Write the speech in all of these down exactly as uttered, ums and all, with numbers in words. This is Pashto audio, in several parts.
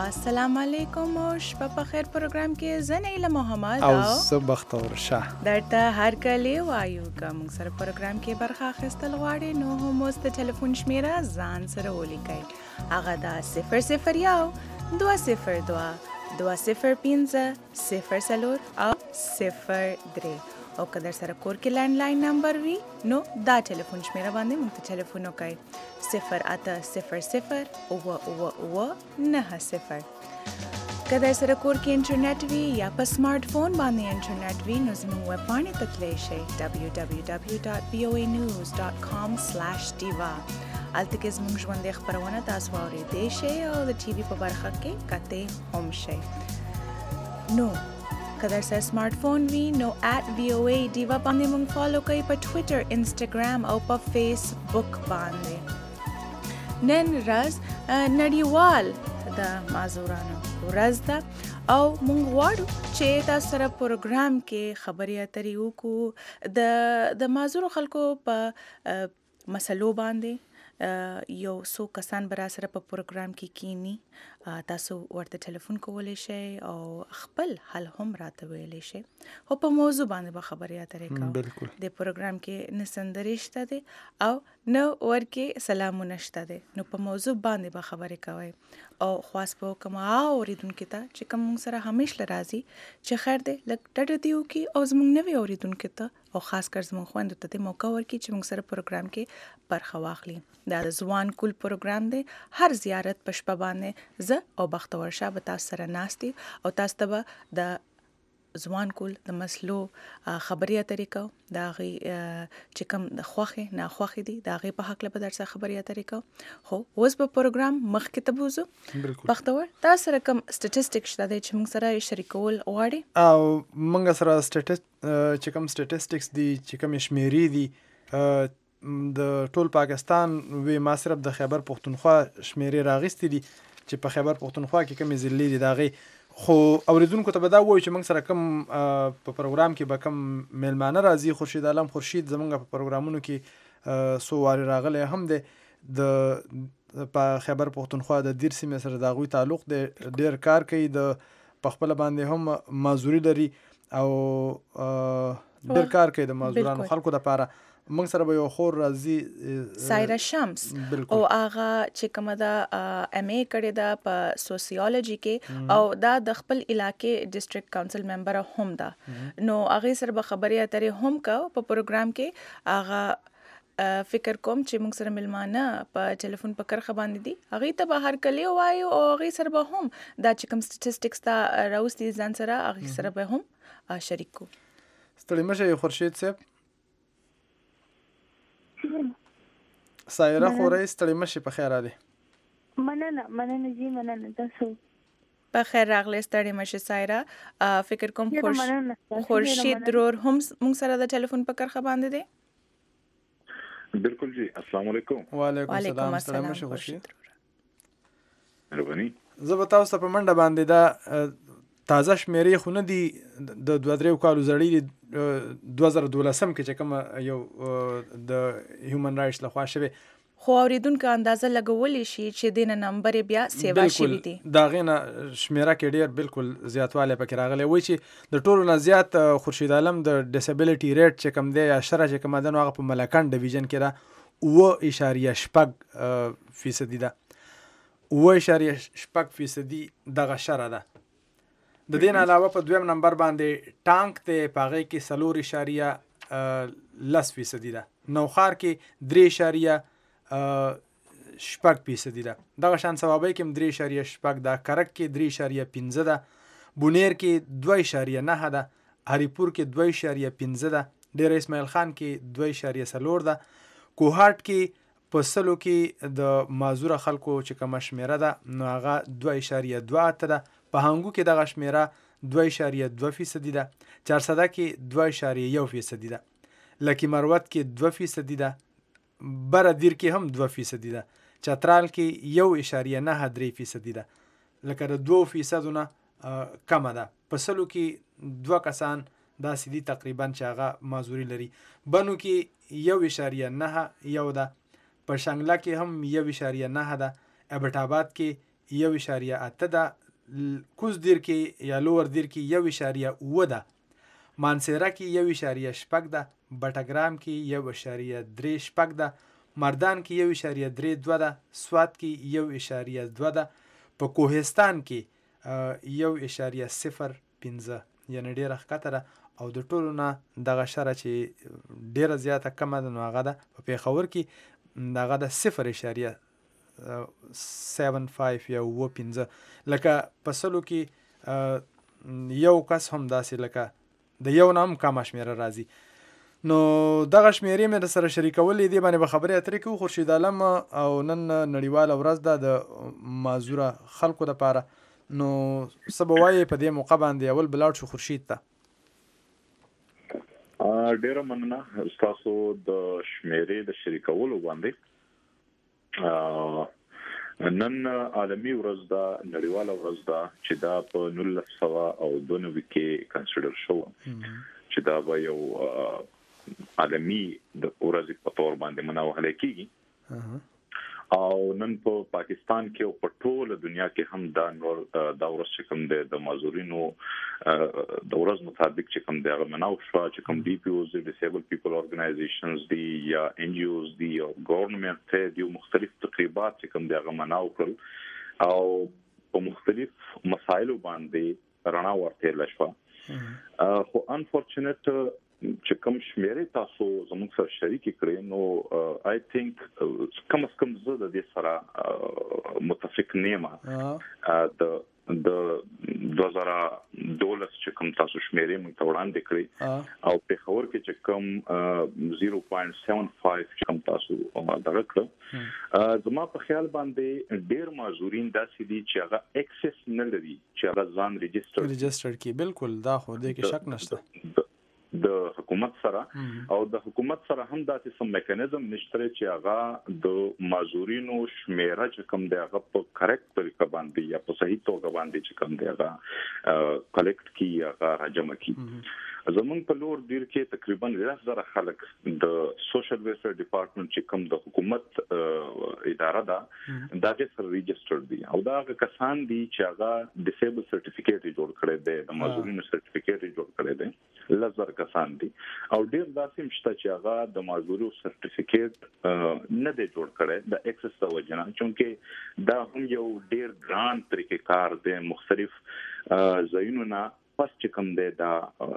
السلام علیکم او شپه په خیر پروګرام کې زه نیله محمد او زه بختور شاه درته هر کله وایو که موږ سره پروګرام کې برخه اخیستل غواړئ نو هم اوس د ټلیفون شمیره ځان سره ولیکئ. هغه دا صفر صفر یو دوه صفر دوه دوه صفر پنځه صفر څلور او صفر درې او که در سره کور کې لینډلاین نمبر وي نو دا ټلیفون شمیره باندې موږ ته ټلیفون وکړئ صفر اته صفر صفر اوه اوه اوه نه صفر. که در سره کور کې انټرنیټ وي یا په سمارټ فون باندې انټرنیټ وي نو زموږ ویب پاڼې ته تللی شئ ډبلیو ډبلیو ډبلیو ډاټ وی او ای نیوز ډاټ کام سلیش ډیوا. هلته کې زموږ ژوندۍ خپرونه تاسو واورېدی شئ او د ټي وي په برخه کې کتې هم شئ. نو که در سره سمارټ فون وي نو ایٹ وی او ای ډیوا باندې موږ فالو کوئ په ټویټر انسټاګرام او په فیسبوک باندې. نن ورځ نړیوال د معذورانو ورځ ده او موږ غواړو چې تاسو سره پروګرام کې خبرې اترې وکړو د د معذورو خلکو په مسلو باندې. یو څو کسان به را سره په پروګرام کې کینی تاسو ورته ټلیفون کولی شئ او خپل حل هم راته ویلی شئ خو په موضوع باندې به خبرې اترې کوو. بالکل د پروګرام کې نه سندرې شته دی او نه ورکې سلامونه شته دی نو په موضوع باندې به خبرې کوئ او خواست به وکړم هغه اورېدونکي ته چې کوم موږ سره همیشه راځي چې خیر دی لږ ډډه دې وکړي او زموږ نوي اورېدونکي ته او خاص کر زموږ خویندو ته دې موقع ورکړي چې موږ سره پروګرام کې برخه واخلي. دا د ځوان کول پروګرام دی. هر زیارت په شپه باندې زه او بختور شاه به تاسو سره ناست او تاسو ته به د ځوان کول د مسلو خبرې اترې کوو د هغې چې کوم د خوښې ناخوښې دي د هغې په هکله به در سره خبرې اترې کوو. خو اوس به پروګرام مخکې ته بوځو. بختور تا سره کوم سټیټسټیک شته دی چې موږ سره شریکول غواړې؟ او موږ سره سټیټس چې کوم سټیټسټکس دي چې کوم شمیرې دي د ټول پاکستان وی ما صرف د خیبر پختونخوا شمیرې راغستې دي چې په خیبر پختونخوا کې کومې ضلعې دي د هغې خو اوریدونکو ته به دا ووایو چې موږ سره کوم په پروګرام کې به کوم میلمانه راځي. خورشید عالم خورشید زموږ په پروګرامونو کې څو وارې راغلی هم دی د په خیبر پختونخوا د دیر سیمې سره د هغوی تعلق دی. ډېر کار کوي د په خپله باندې هم معذوري لري او ډېر کار کوي د معذورانو خلکو دپاره. موږ سره به یو خور راځي سایره شمس او هغه چې کومه ده ایم ای کړې ده په سوسیولوژي کې او دا د خپل علاقې ډسټریکټ کونسل ممبر هم ده نو هغې سره به خبرې اترې هم کوو په پروګرام کې. هغه فکر کوم چې موږ سره میلمانه په ټلیفون په کرښه باندې دي هغې ته به هر کلی ووایو او هغې سره به هم دا چې کوم سټیټسټکس ته راوستي ځان سره هغې سره به هم شریک کړو. ستړي مه شئ خورشید صاحب. سایره خورئ ستړي مه شئ په خیر راغلې. مننه مننه جی مننه تاسو په خیر راغلی ستړي مه شئ سایره. فکر کوم خورشید رور هم موږ سره د ټلیفون په کرښه باندې دی. بالکل جی السلام علیکم. وعلیکم السلام ستړي مه شئ خورشید. مهرباني. زه به تاسو ته په منډه باندې دا تازه شمیرې خو نه دي د دوه درېو کالو زړې دي دوه زره دولسم کې چې کومه یو د هیومن رایټس لخوا شوې خو اورېدونکو اندازه لګولی شي چې دې نه نمبر یې بیا سیوا شوي دي. د هغې نه شمیره کې ډېر بالکل زیاتوالی پکې راغلی. وایي چې د ټولو نه زیات خورشید عالم د ډسبلیټي ریټ چې کوم دی یا شره چې کومه ده نو هغه په ملکان ډویژن کې ده اووه اشاریه شپږ فیصدي ده. اووه اشاریه شپږ فیصدي دغه شره ده. د دې نه علاوه په دویم نمبر باندې ټانک دی په هغې کې څلور اشاریه لس فیصدي ده. نوخار کې درې اشاریه شپږ فیصدي ده. دغه شان ثوابۍ کې هم درې اشاریه شپږ ده. کرک کې درې اشاریه پنځه ده. بونیر کې دوه اشاریه نهه ده. هریپور کې دوه اشاریه پنځه ده. ډیر اسماعیل خان کې دوه اشاریه څلور ده. کوهاټ کې په سلو کې د معذوره خلکو چې کومه شمیره ده نو هغه دوه اشاریه دوه اته ده. په هنګو کې دغه شمیره دوه اشاریه دوه فیصدي ده. چارسده کې دوه اشاریه یو فیصدي ده. لکی مروت کې دوه فیصدي ده. بره دیر کې هم دوه فیصدي ده. چترال کې یو اشاریه نه درې فیصدي ده. لکه د دوه فیصدو نه کمه ده. په سلو کې دوه کسان داسې دي تقریبا چې هغه معذوري لري. بنو کې یو اشاریه نه یو ده. په شنګله کې هم یو اشاریه نه ده. ابټ آباد کې یو اشاریه اته ده، کوز دیر کې یا لور دیر کې یو اشاریه اوه ده، مانسیره کې یو اشاریه شپږ ده، بټګرام کې یو اشاریه درې شپږ ده، مردان کې یو اشاریه درې دوه ده، سوات کې یو اشاریه دوه ده، په کوهستان کې یو اشاریه صفر پنځه یعنې ډېره ښکته ده. او د ټولو نه دغه شره چې ډېره زیاته کمه ده نو هغه ده په پېښور کې هغه ده صفر اشاریه سیون فایف یا اووه پنځه. لکه په سلو کې یو کس هم داسې لکه د یو نه هم کمه شمېره راځي. نو دغه شمېرې مې در سره شریکولې، دې باندې به خبرې اترې کوو. خورشید عالم او نن نړیواله ورځ ده د معذوره خلکو دپاره، نو څه به وایې په دې موقع باندې؟ اول به لاړ شو خورشید ته. ډیره مننه ستاسو د شمیرې د شریکولو باندې. نن عالمي ورځ ده، نړیواله ورځ ده چې دا په نولس سوه او دوه نوي کې کنسیډر شو چې دا به یو عالمي د ورځې په تور باندې مناوهله کیږي. او نن په پاکستان کې او په ټوله دنیا کې هم دا نور دا ورځ چې کوم دی د معذورینو د ورځ مطابق چې کوم دی هغه مناو شو، چې کوم ډي پی اوز دي، ډیسیبل پیپل اورګنایزیشنز دي یا ان جی اوز دي او ګورنمنت ته دی مختلف تقریبات چې کوم دی هغه مناو کړل او په مختلف مسایلو باندې رڼا ورته لشوا. خو انفورچونیټ چې کوم شمیرې تاسو زموږ سره شریک کړئ نو آی تھنک کم از کم زه د دې سره متفق نیم. د د دوه زره دولس چې کوم تاسو شمیرې موږ ته وړاندې کړې او په خبر کې چې کوم زیرو پوینټ سیون فایف چې کوم تاسو دغه کړ، زما په خیال باندې ډېر معذورین داسې دي چې هغه اکسس نه لري چې هغه ځان ريجستر ريجستر کی. بالکل دا خو دې کې شک نشته. د حکومت سره او د حکومت سره هم داسې سم میکانیزم نشته چې هغه د معذورینو شمیره چې کوم دی هغه په کریکټ طریقه باندې یا په صحیح توګه باندې چې کوم دی هغه کلیکټ کی یا راجمع کی. زمون په لور ډیر کې تقریبا لس زره خلک د سوشل ویلفیر ډپارټمنټ چې کوم د حکومت اداره ده دا چې سره ریجستر دي او دا کسان دي چې هغه ډیسیبل سرټیفیکیټ جوړ کړی دی، د معذورینو سرټیفیکیټ جوړ کړی دی، لس زره کسان دي او ډیر داسې مشته چې هغه د معذورو سرټیفیکیټ نه دی جوړ کړی د اکسس د وجنه، چونکه دا هم یو ډیر ګران طریقې کار دی. مختلف ځایونو نه پس چې کوم دی دا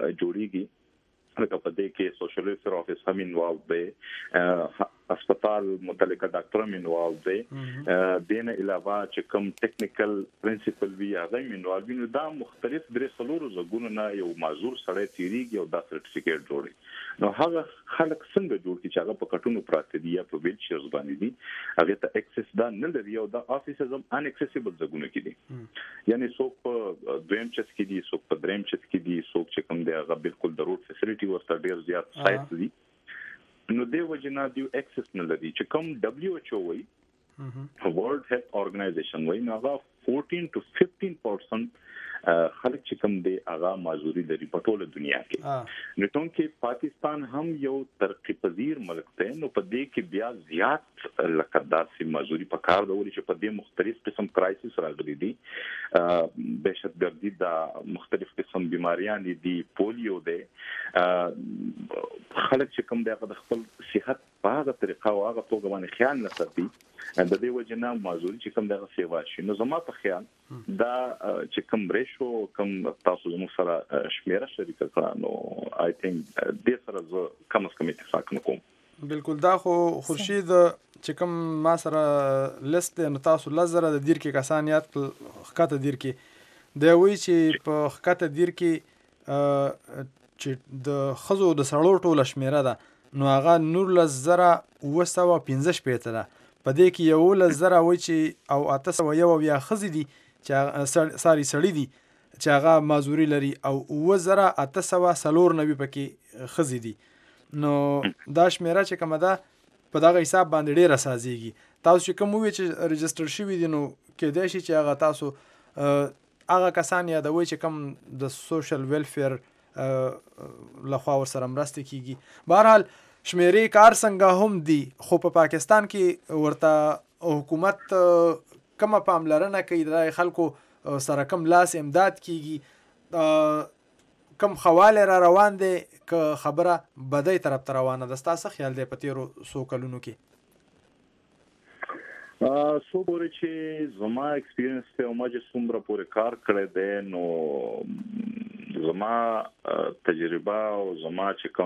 جوړیږي، لکه په دې کې سوشل ویلفیر افیس هم انوالو دی، هسپتال متعلقه ډاکټر هم انوالو دی، دین علاوه چې کوم ټیکنیکل پرنسپل وی هغه هم انوالو وي. نو دا مختلف درې څلورو ځایونو نه یو معذور سړی تیریږي او دا سرټیفیکیټ جوړي. نو هغه خلک څنګه جوړ کی چې هغه په کټونو پراته دي یا په ویل چیرز باندې دي، هغه ته اکسس دا نه لري او دا افیسز هم ان اکسیسیبل ځایونه کې دي. یعنی څوک په دویم چت کې دي، څوک په دریم چت کې دي، څوک چې کوم دی هغه بالکل د روډ فیسیلیټي ورته ډیر زیات سایت دي. نو دی وجنا دی اکسس نه لري چې کوم دبليو ایچ او وي ورلد هیلث اورګنایزیشن وي نو هغه فورټین ټو ففټین پرسنټ خلک چې کوم دی هغه معذوري لري په ټوله دنیا کې. نو څنګه پاکستان هم یو ترقی پذیر ملک دی، نو په دې کې بیا زیات لکه داسې معذوري په کار دی چې په دې مختلف قسم کرایسس راغلي دي، دهشتګردي دا مختلف قسم بیماریاں دي، پولیو دی، خلک چې کوم دی هغه د خپل صحت په هغه طریقه او هغه توګه باندې خیال نه ساتي، د دې وجنه معذوري چې کوم دغه سیوا شي. نو زما په خیال دا چې کوم ریشو کوم تاسو زموږ سره شمیره شریک کړه نو آی تھنک دې سره زه کم از کم اتفاق نکوم. بالکل دا خو خورشید چې کوم ما سره لیست نو تاسو لزره د دیر کې کسان یاد خکته دیر کې دی وی چې په خکته دیر کې چې د خزو د سړو ټوله شمیره ده نو هغه نور لزره اوه سوه پنځه شپېته ده. په دې کې یولس زره وایي چې او اته سوه یو اویا ښځې دي چې ساري سړي دي چې هغه معذوري لري او اوه زره اته سوه څلور نوي پکې ښځې دي. نو دا شمیره چې کومه ده په دغه حساب باندې ډېره سازېږي. تاسو چې کوم ووایي چې رجسټر شوي دي نو کیدای شي چې هغه تاسو هغه کسان یادوئ چې کوم د سوشل ویلفیر لخوا ورسره مرسته کیږي. بهرحال شمیرې کار څنګه هم دي خو په پاکستان کې ورته حکومت کومه پاملرنه کوي د خلکو سره کوم لاس امداد کیږي کوم خواله را روان دي که خبره بدای طرف ته روانه ده ستاسو خیال دی په تیرو څو کلونو کې ا سو پورې چې زما ایکسپیرینس ته ما چې څومره پورې کار کړی دی نو زما تجربه او زما چې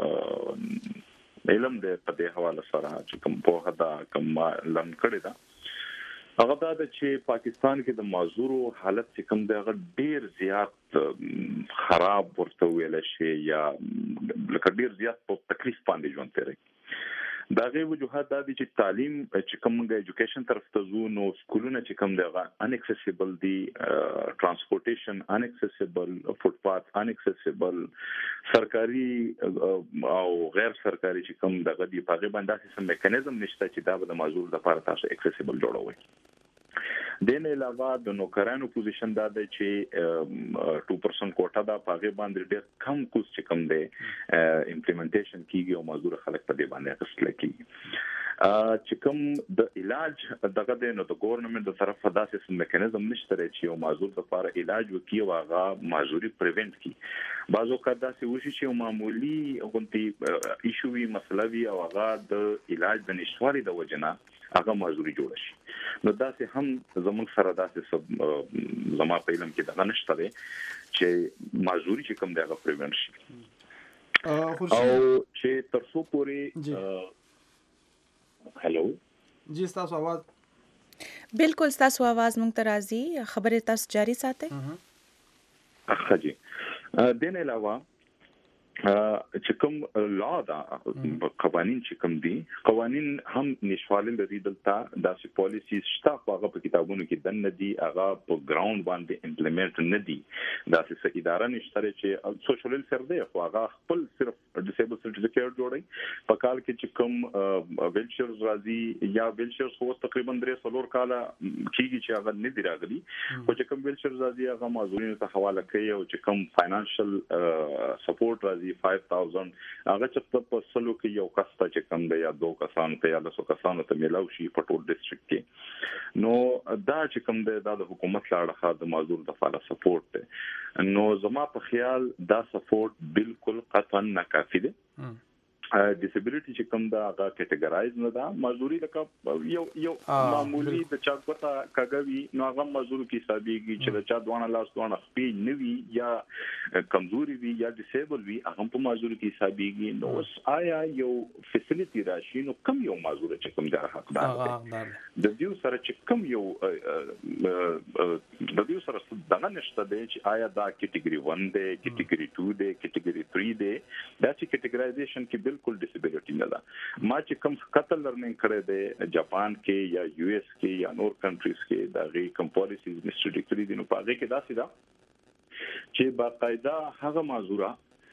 کوم علم دی په دې حواله سره چې کوم په هدا کوم لم کړی دا هغه دا چې پاکستان کې د معذورو حالت چې کوم دی هغه ډیر زیات خراب ورته ویل شي یا لکه ډیر زیات په تکلیف باندې ژوند کوي دا غي وجوهات د دې چې تعلیم چې کومه ایجوکیشن طرف ته زو نو سکولونه چې کوم دی ان اکسیسیبل دي ترانسپورټیشن ان اکسیسیبل فوټ پاث ان اکسیسیبل سرکاري او غیر سرکاري چې کوم دغه دی په باندې سم میکانیزم نشته چې دا د معذور لپاره تاسو اکسیسیبل جوړوي دین علاوه د نوکرانو پوزیشن دا دی چې two percent کوټه دا په باندې ډېر کم کوس چې کوم دی امپلیمنټیشن کیږي او معذور خلک په دې باندې اخیستل کیږي چې کوم د علاج دغه د نو د ګورنمنت د طرفه داسې میکانیزم نشته چې یو معذور لپاره علاج وکړي او هغه معذوري پریونت کړي بعضو کار داسې وشي چې معمولی غونډي ایشو وی مسله وی او هغه د علاج د نشواري د وجنه هغه معذوري جوړ شي نو داسې هم زموږ سره داسې سب زما په علم کې دغه نشته دی چې معذوري چې کوم دغه پریونت شي او چې تر څو پورې هلو جی تاسو आवाज بالکل تاسو आवाज مونږ ته راځي خبره تاسو جاری ساتئ اخ جی دین علاوه چې کوم لا دا قوانين چې کوم دي قوانين هم نشوالین د دې دلته داسې پالیسیز شته هغه په کتابونو کې دن دي هغه په ګراوند باندې امپلیمنٹ نه دي داسې څه اداره نشته چې سوشل ویلفیر دی خو هغه خپل صرف ډیسیبل سرټیفیکیټ جوړي په کال کې چې کوم ویلچرز راځي یا ویلچرز خو تقریبا درې څلور کاله کېږي چې هغه نه دی راغلي خو چې کوم ویلچرز راځي هغه معذورینو ته حواله کوي او چې کوم فاینانشل سپورټ راځي five thousand هغه چې په سلو کې یو کس ته چې کم دی یا دوه کسان ته یا لسو کسانو ته ملاوي شي په ټول ډیسټریکټ کې نو دا چې کم دی دا د حکومت لاړه د معذور د فعال سپورټ دی نو زما په خیال دا سپورټ بالکل قطعا ناکافي دی ډیسیبিলিټی چې کوم دا هغه کټګورایز نه دا معذوري لکه یو یو معمولی د چا کوته کاګوي نو هغه معذور کې حسابيږي چې د چا دوانه لاس دوانه خپې نوي یا کمزوري وي یا ډیسیبل وي هغه په معذور کې حسابيږي نو آیا یو فیسیلیټی راشي نو کم یو معذور چې کوم دا حقدار دی د دې سره چې کم یو د دې سره دغه نشته دی چې آیا دا کټګوري one دی کټګوري two دی کټګوري three دی دا چې کټګورایزیشن کې بالکل ډیسیبিলিټی نه ده ما چې کوم قتل لرننګ کړی دی جاپان کې یا یو ایس کې یا نور کنټریز کې دا غي کوم پالیسیز مستریکټلی دي نو په هغه کې دا سیده چې باقاعده هغه معذوره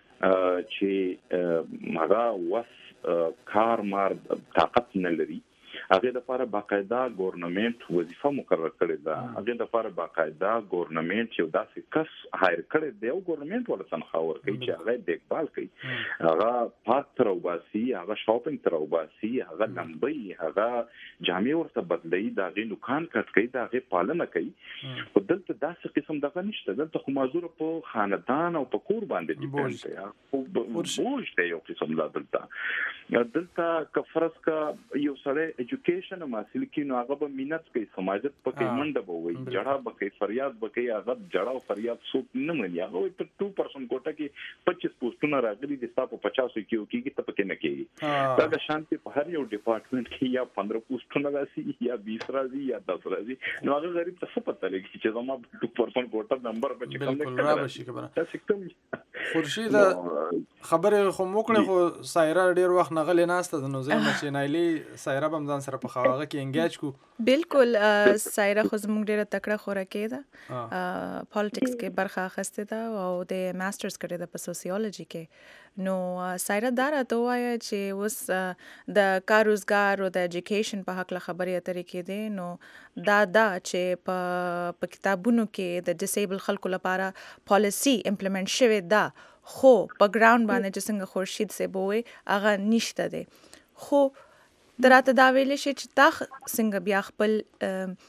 چې هغه وس کار مار طاقت نه لري هغه د لپاره باقاعده ګورنمنت وظیفه مقرر کړې ده هغه د لپاره باقاعده ګورنمنت یو داسې کس هایر کړی دی او ګورنمنت ول تنخوا ورکوي چې هغه دیکبال کوي هغه پارک تر وباسي هغه شاپینګ تر وباسي هغه لمبي هغه جامع ورته بدلي دا غي نوکان کټ کوي دا غي پالنه کوي او دلته داسې قسم دغه نشته دلته خو معذور په خاندان او په کور باندې ډیپند دی او بوج دی یو قسم لا دلته دلته کفرس کا یو سره ایجوکیشن حاصل کی نو هغه به مينت کوي سماجت پکې منډه بوي جړه بکې فریاد بکې هغه جړه او فریاد څوک نه مني هغه په two percent کوټه کې twenty-five پوسټونه راغلي دي تاسو په fifty کې کېږي ته پکې نه کېږي دا د شانتي په هر یو ډپارټمنټ کې یا fifteen پوسټونه راشي یا twenty راځي یا ten راځي نو هغه غریب څه څه پته لګي چې زما two percent کوټه نمبر به چې کوم نه راوشي خبره تاسو کوم خورشید خبره خو موکړه خو سایره ډیر وخت نغلی ناسته د نو زما چې نایلی سایره بم ځان سره په خواغه کې انګیج کو بالکل سایره خو زموږ ډیره تکړه خوراکې ده پالیټکس کې برخه اخیسته ده او د ماسترز کړی ده په سوسیولوژي کې نو سایره دا راته وایي چې اوس د کار روزګار او د ایجوکیشن په حق له خبرې اترې کې دي نو دا دا چې په په کتابونو کې د ډیسیبل خلکو لپاره پالیسی امپلیمنٹ شوی ده خو په ګراوند باندې چې څنګه خورشید سه بوي هغه نشته دی خو دراته دا ویل شي چې تا څنګه بیا خپل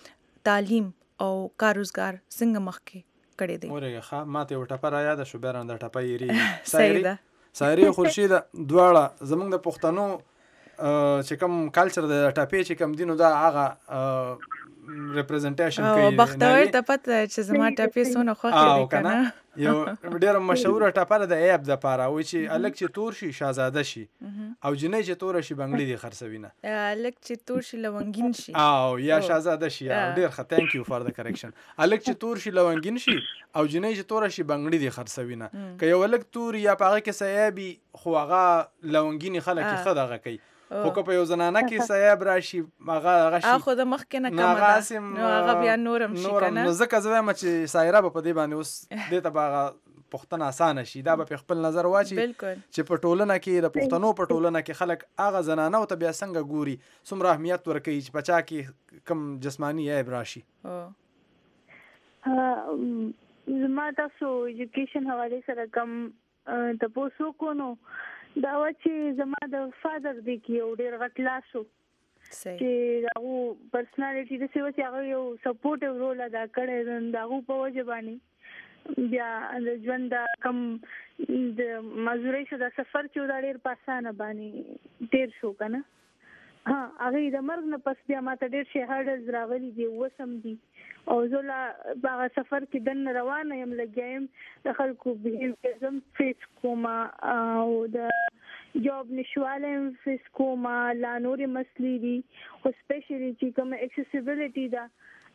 تعلیم او کار روزګار څنګه مخکې کړی دی؟ ورګه ښه ماته یو ټپه را یاده شو بیا رانده ټپه یېرېږي. صحیح ده. سایري او خورشید دواړه زمونږ د پښتنو چې کوم کلچر د ټپې چې کوم دي نو دا هغه ریپرزنټیشن کوي. او بختور ته پته چې زما ټپې څونه خوښې دي که نه. یو ډېره مشهوره ټپه ده د ایب دپاره وایي چې هلک چې تور شي شهزاده شي او جنۍ چې توره شي بنګړي دې خرڅوي نه. هلک چې تور شي لونګین شي او یا شهزاده شي. ډېر ښه تھینک یو فار د کریکشن. هلک چې تور شي لونګین شي او جنۍ چې توره شي بنګړي دې خرڅوي نه. که یو هلک تور یا په هغه کې سیابي خو هغه لونګینې خلک یې ښه دغه کوي. خو که په یو زنانه کې سیاب راشي هغه هغه شي خو د مخکې نه کمه ده نو هغه بیا نورم شي که نه. نو ځکه زه وایم چې سایره به په دې باندې اوس دې ته به هغه پوښتنه اسانه شي. دا به په خپل نظر واچي چې په ټولنه کې د پښتنو په ټولنه کې خلک هغه زنانه ته بیا څنګه ګوري څومره اهمیت ورکوي چې په چا کې کم جسماني عیب راشي. زما تاسو ایجوکیشن حواله سره کم تپوس وکړو نو دا و چې زما د فادر دی کې یو ډېر غټ لاس و چې هغه پرسنالټي د څه و چې هغه یو سپورټیو رول ادا کړی د هغه په وجه باندې بیا د ژوند د کم د مزورۍ شو د سفر چې دا ډېر په اسانه باندې تیر شو که نه. ها هغې د مرګ نه پس بیا ما ته ډېر شي هرډلز راغلي دي وسم دي او زه لا په هغه سفر کې دننه روانه یم لګیا یم د خلکو بهیویرزم فیس کوم او د جاب نشواله یم فیس کوم لا نورې مسلې دي خو سپیشلی چې کوم اکسیسیبیلیټي ده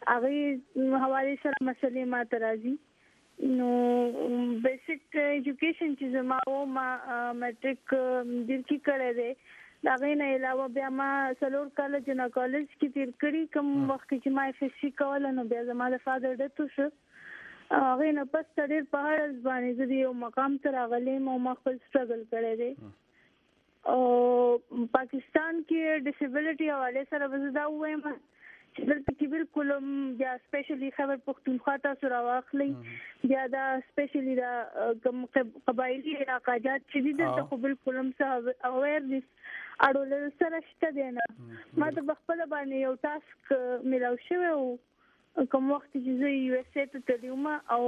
هغې حوالې سره مسلې ما ته راځي. نو بیسک ایجوکیشن چې زما و ما میټریک دیر کې کړی دی. د هغې نه علاوه بیا ما څلور کاله جنا کالج کې تیر کړي. کوم وخت چې ما اف ایس سی کوله نو بیا زما د فادر ډیت وشو. هغې نه پس ته ډېر په هر باندې زه د یو مقام ته راغلی یم او ما خپل سټرګل کړی دی. او پاکستان کې ډسیبلټي حوالې سره به زه دا ووایم چې دلته کې بالکل بیا سپیشلی خیبر پښتونخوا تاسو راواخلئ بیا دا سپیشلی دا کوم قبایلي علاقاجات چې دي دلته خو بالکل هم څه اویرنس اړولو سره شته دی نه. ما ته په خپله باندې یو ټاسک میلاو شوی و کوم وخت چې زه یو اس اے ته تللې وم او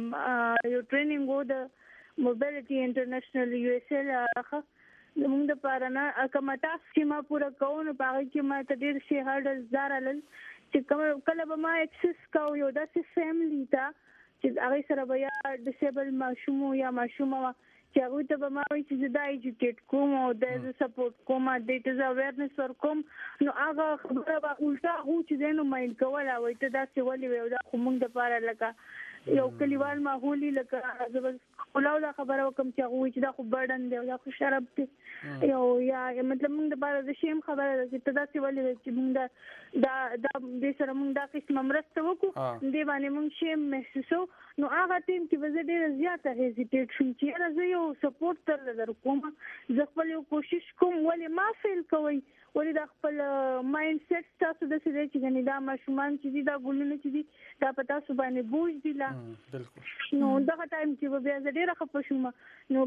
یو ټریننګ و د موبیلیټي انټرنیشنل یو اس اے څخه زموږ دپاره نه کومه ټاسک چې ما پوره کوو نو په هغې کې ما ته ډېر شي هرډلز دا رالل چې کله به ما اکسس کوو یو داسې فیملي ته چې هغې سره به یا ډسیبل ماشوم یا ماشومه وه چې هغوی ته به ما وایي چې زه دا ایجوکیټ کوم او دا زه سپورټ کوم دې ته زه اویرنس ورکوم. نو هغه خبره به الټا هغوی چې دی نو مایند کوله وایي ته داسې ولې وایې دا خو موږ دپاره لکه یو کلیوال ماحولي لکه زه به ښکلاو دا خبره وکړم چې هغه وایي چې دا خو برډن دی او دا خو شرب دی یو یا مطلب موږ دپاره د شیم خبره ده چې ته داسې ولې وایې چې موږ دا دا دې سره موږ دا قسمه مرسته وکړو دې باندې موږ شیم محسوسو. نو هغه ټیم کې به زه ډېره زیاته هیزیټیټ شوم چې یاره زه یو سپورټ درله در کوم زه خپل یو کوشش کوم ولې ما فیل کوئ ولې دا خپل مایند سیټ ستاسو داسې دی چې ګنې دا ماشومان چې دي دا ګلونه چې دي دا په تاسو باندې بوج دي لا. نو دغه ټایم کې به بیا زه ډېره خفه شوم. نو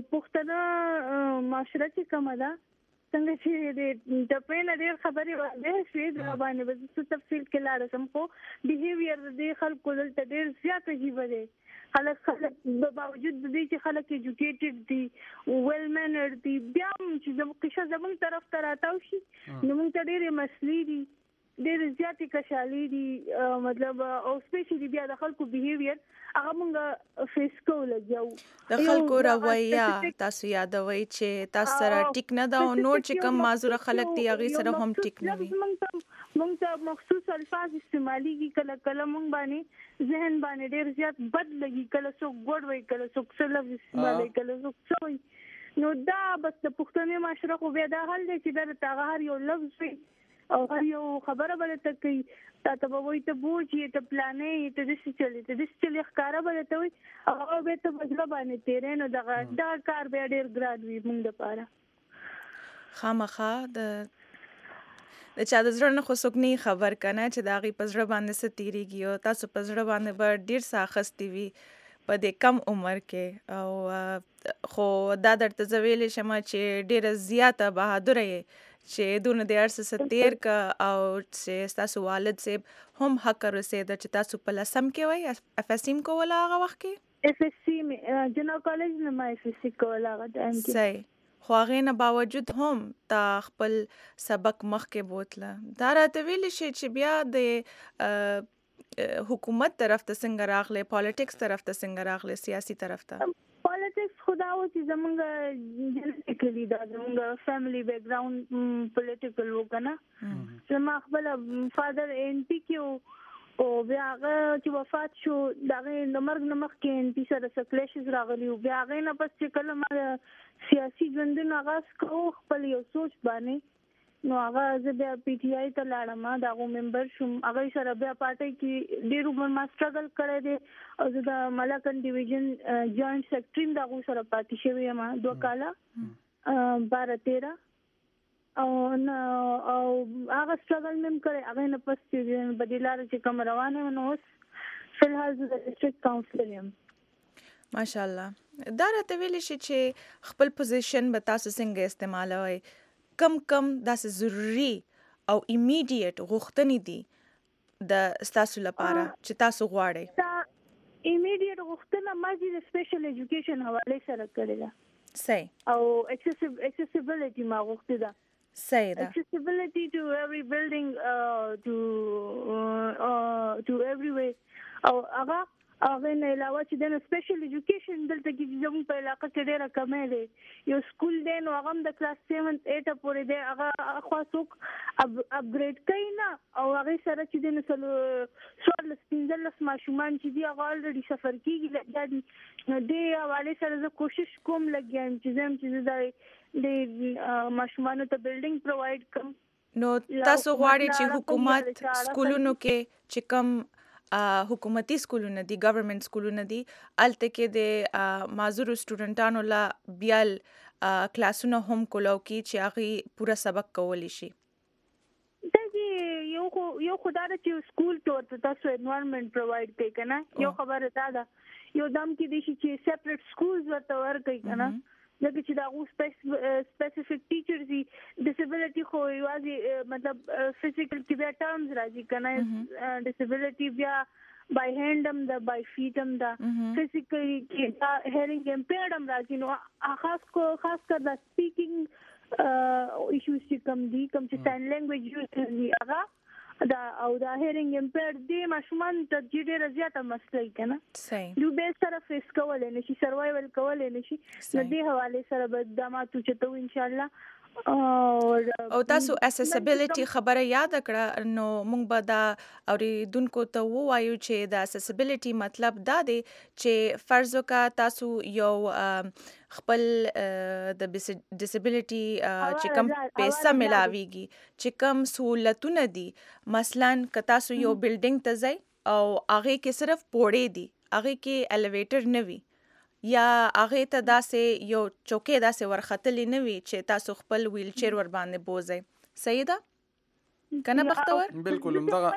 پښتنه معاشره چې کومه ده څنګه چې د ټپې نه ډېر خبرې واضح شوې د هغه باندې به زه څه تفصیل کې لاړه شم خو بیهیویر د دې خلکو دلته ډېر زیات عجیبه دی. خلک خلک په باوجود د دې چې خلک ایجوکیټډ دي ویل مینرډ دي بیا هم چې زموږ قصه زموږ طرف ته راتاو شي نو موږ ته ډېرې مسلې دي ډېرې زیاتې کشالي دي مطلب او سپیشلی بیا د خلکو بیهیویر هغه موږ فیس کوو لګیاو د خلکو رویه تاسو یادوئ چې تاسو سره ټیک نه ده او نور چې کوم معذوره خلک دي هغې سره هم ټیک نه وي. موږ ته مخصوص الفاظ استعمالیږي کله کله موږ باندې ذهن باندې ډېر زیات بد لګي کله څوک ګوډ وایي کله څوک څه لفظ استعمالوي کله څوک څه وایي. نو دا بس د پښتني معاشره خو بیا دا حل دی چې دا د هغه هر یو لفظ وي او هر یو خبره به درته کوي تا ته به وایي ته بوج یې ته پلانې ته داسې چلې ته داسې چلې ښکاره به درته وایي هغه بیا ته په زړه باندې تېری نو دغه دغه کار بیا ډېر ګران وي موږ دپاره. خامخا د د چا د زړه نه خو څوک نه خبر که نه چې د هغې په زړه باندې څه تېرېږي او تاسو په زړه باندې به ډېر څه اخیستې وي په دې کم عمر کې او خو دا درته زه ویلی شم چې ډېره زیاته بهادره یې چې دونه د ارس ستیر کا او چې تاسو والد صاحب هم حق رسید چې تاسو په لسم کې وای اف اس سی کوله هغه وخت کې اف اس سی جنرال کالج نه ما اف اس سی کوله هغه ټایم کې صحیح خو هغه نه باوجود هم تا خپل سبق مخ کې بوتله دا راته ویل شي چې بیا د حکومت طرف ته څنګه راغله پالیټکس طرف ته څنګه راغله سیاسي طرف ته پالیټکس خدا او چې زمونږ جنټیکلی دا زمونږ فیملی بیک گراوند پولیټیکل وکنه چې ما خپل فادر ان پی کیو او بیا هغه چې وفات شو دغه د مرګ نه مخکې ان پی سره سکلیشز راغلی او بیا هغه نه پس چې کله ما سیاسي ژوند نه آغاز کوو خپل یو سوچ باندې نو هغه زه بیا پی ټی آی ته لاړم دا غو ممبر شوم هغه سره بیا پارټي کې ډیر عمر ما سټرګل کړی دی او زه د ملاکن ډیویژن جوائنٹ سیکرټری دا غو سره پاتې شوی یم دوه کاله بارہ تیرہ او او هغه سټرګل مم کړی هغه نه پس چې بدیلار چې کوم روانه نو اوس فلحال زه د ډیسټریکټ کاونسلر یم ماشاءالله دا راته ویل شي چې خپل پوزیشن به تاسو څنګه استعمالوي کم کم داسې ضروری او ایمیډیټ غوښتنې دي د تاسو لپاره چې تاسو غواړئ دا ایمیډیټ غوښتنه ما چې سپیشل ایجوکیشن حواله سره کړی ده صحیح او اکسیسیبিলিټي ما غوښته ده صحیح ده accessibility to every building uh, to uh, to everywhere او هغه هغه نه علاوه چې د سپیشل ایجوکیشن دلته کې زموږ په علاقه کې ډېر کمې دي یو سکول دی نو هغه د کلاس سیونت ایټ پورې دی هغه خاصوک اپګریډ کوي نه او هغه سره چې د نسلو سوال سپینځلس ماشومان چې دی هغه الریډي سفر کیږي لګیا دي نو دی حواله سره زه کوشش کوم لګیام چې زم چې د د ماشومان ته بلډینګ پرووایډ کوم نو تاسو غواړئ چې حکومت سکولونو کې چې کوم حکومتي سکولونه دي ګورنمنت سکولونه دي الته کې د معذور سټوډنټانو لا بیال کلاسونه هم کولو کې چې هغه پورا سبق کولی شي دا یو یو خدای چې سکول ته تاسو انوایرنمنت پرووایډ کوي کنه یو خبره دا ده یو دم کې دي چې سیپریټ سکولز ورته ورکوي کنه لکه چې دا غو سپیسیفیک ټیچرز دي ډیسیبিলিټي خو یوازې مطلب فزیکل کې بیا ټرمز راځي کنه ډیسیبিলিټي بیا بای هاند هم دا بای فیټ هم دا فزیکلی کې دا هیرینګ امپیرډ هم راځي نو خاص کو خاص کر دا سپیکینګ ایشوز چې کم دي کم چې ساين لینګویج یوز کوي هغه دا او دا هیرینګ امپیرډ دی ماشومان ته ډیره زیاته مسلې کنه صحیح یو به سره فیس کولای نشي سروایول کولای نشي نو دې حواله سره به د ما ته چته ان شاء الله او تاسو accessibility خبره یاد کړه نو موږ به دا اوریدونکو ته ووایو چې د accessibility مطلب دا دی چې فرض وکړه تاسو یو خپل د disability چې کوم پیسې ملاويږي چې کوم سہولتونه دي مثلا که تاسو یو بلډینګ ته ځئ او هغه کې صرف پوړې دي هغه کې الیویټر نه وي یا هغه ته داسې یو چوکې داسې ورختلې نه وي چې تاسو خپل ویل چیر ور باندې بوزئ صحیح ده کنه بختور بالکل همدغه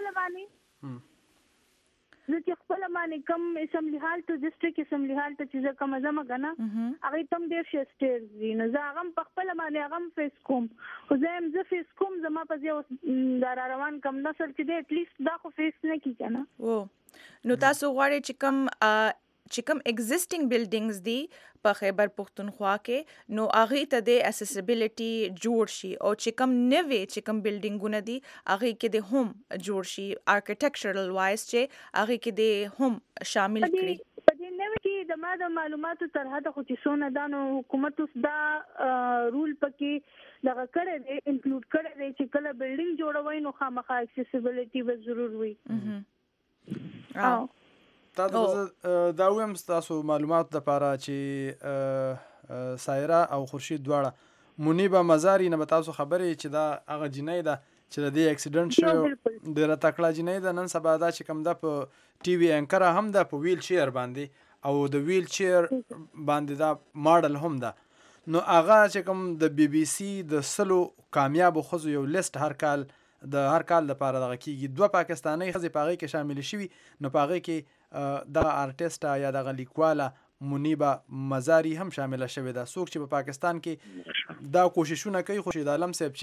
زه چې خپل باندې کم اسمبلی هال ته ډیسټریکټ اسمبلی هال ته چې کوم ځم کنه هغه تم ډیر شسټر دي نو زه هغه په خپل باندې هغه فیس کوم خو زه هم زه فیس کوم زما په یو دار روان کم نسل چې دی اټ لیست دا خو فیس نه کی کنه او نو تاسو غواړئ چې کم چې کوم ایگزیسټینګ بلډینګز دي په خیبر پختونخوا کې نو هغه ته د accessibility جوړ شي او چې کوم نوې چې کوم بلډینګونه دي هغه کې د هم جوړ شي آرکیټیکچرل وایز چې هغه کې د هم شامل کړي په دې نوې کې د ما د معلوماتو تر حد خو چې سونه دانو حکومت اوس دا رول پکې دغه کړی دی انکلوډ کړی دی چې کله بلډینګ جوړوي نو خامخا accessibility به ضرور وي او تاسو دا ویم تاسو معلومات د لپاره چې سایره او خورشید دواړه منیبه مزاری نه تاسو خبرې چې دا هغه جنۍ ده چې د دې اکسیډنټ شو د راتکړه جنۍ ده نن سبا دا چې کوم ده په ټي وي انکر هم ده په ویل چیر باندې او د ویل چیر باندې دا ماډل هم ده نو هغه چې کوم د بي بي سي د سلو کامیابو خزو یو لیست هر کال د هر کال لپاره دغه کیږي دوه پاکستاني خزې په هغې کې شامل شوي نو په هغې کې دغه آرټسټه یا دغه لیکواله منیبه مزاری هم شامله شوې ده څوک چې په پاکستان کې دا کوششونه کوي خورشید عالم صاحب چې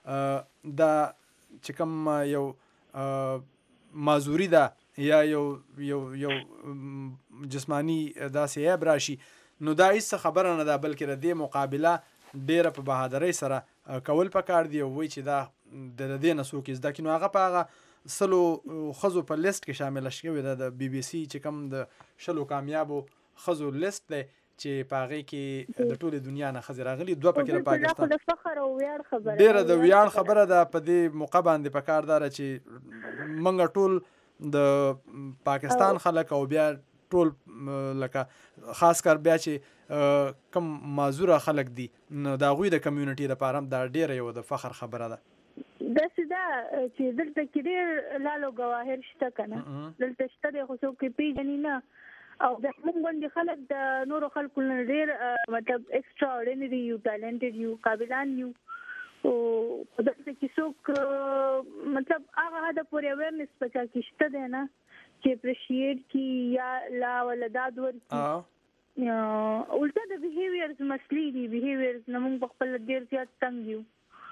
دا چې کوم یو معذوري ده یا یو یو یو جسمانی داسې عیب راشي نو دا هیڅ خبره نه ده، بلکې د دې مقابله ډیره په بهادرۍ سره کول پکار دی. وایي چې دا د دې نه څوک زده کړي نو هغه په هغه سلو ښځو په لیست کې شامله شوې ده. د بي بي سي چې کوم د شلو کامیابو ښځو لیست دی چې په هغې کې د ټولې دنیا نه ښځې راغلي، دوه پکې د پاکستان. ډېره د ویاړ خبره ده. په دې موقع باندې پکار ده چې موږ ټول د پاکستان خلک او بیا ټول لکه خاص کر بیا چې کم معذوره خلک دي نو د هغوی د کمیونټي لپاره هم دا ډېره یو د فخر خبره ده. داسې ده چې دلته کې ډېر لالو ګواهر شته که نه، دلته شته دی خو څوک یې پېژني نه. او د موږ غوندې خلک د نورو خلکو نه ډېر مطلب ایکسټرا اورډینري یو، ټالنټډ یو، قابلان یو. او دلته کې څوک مطلب هغه حده پورې اویرنس په چا کې شته دی نه چې اپریشیټ کړي یا لا ولا داد ورکړي. الټه د بیهیویرز مسلې دي، بیهیویرز نه موږ په خپل ډېر زیات تنګ یو.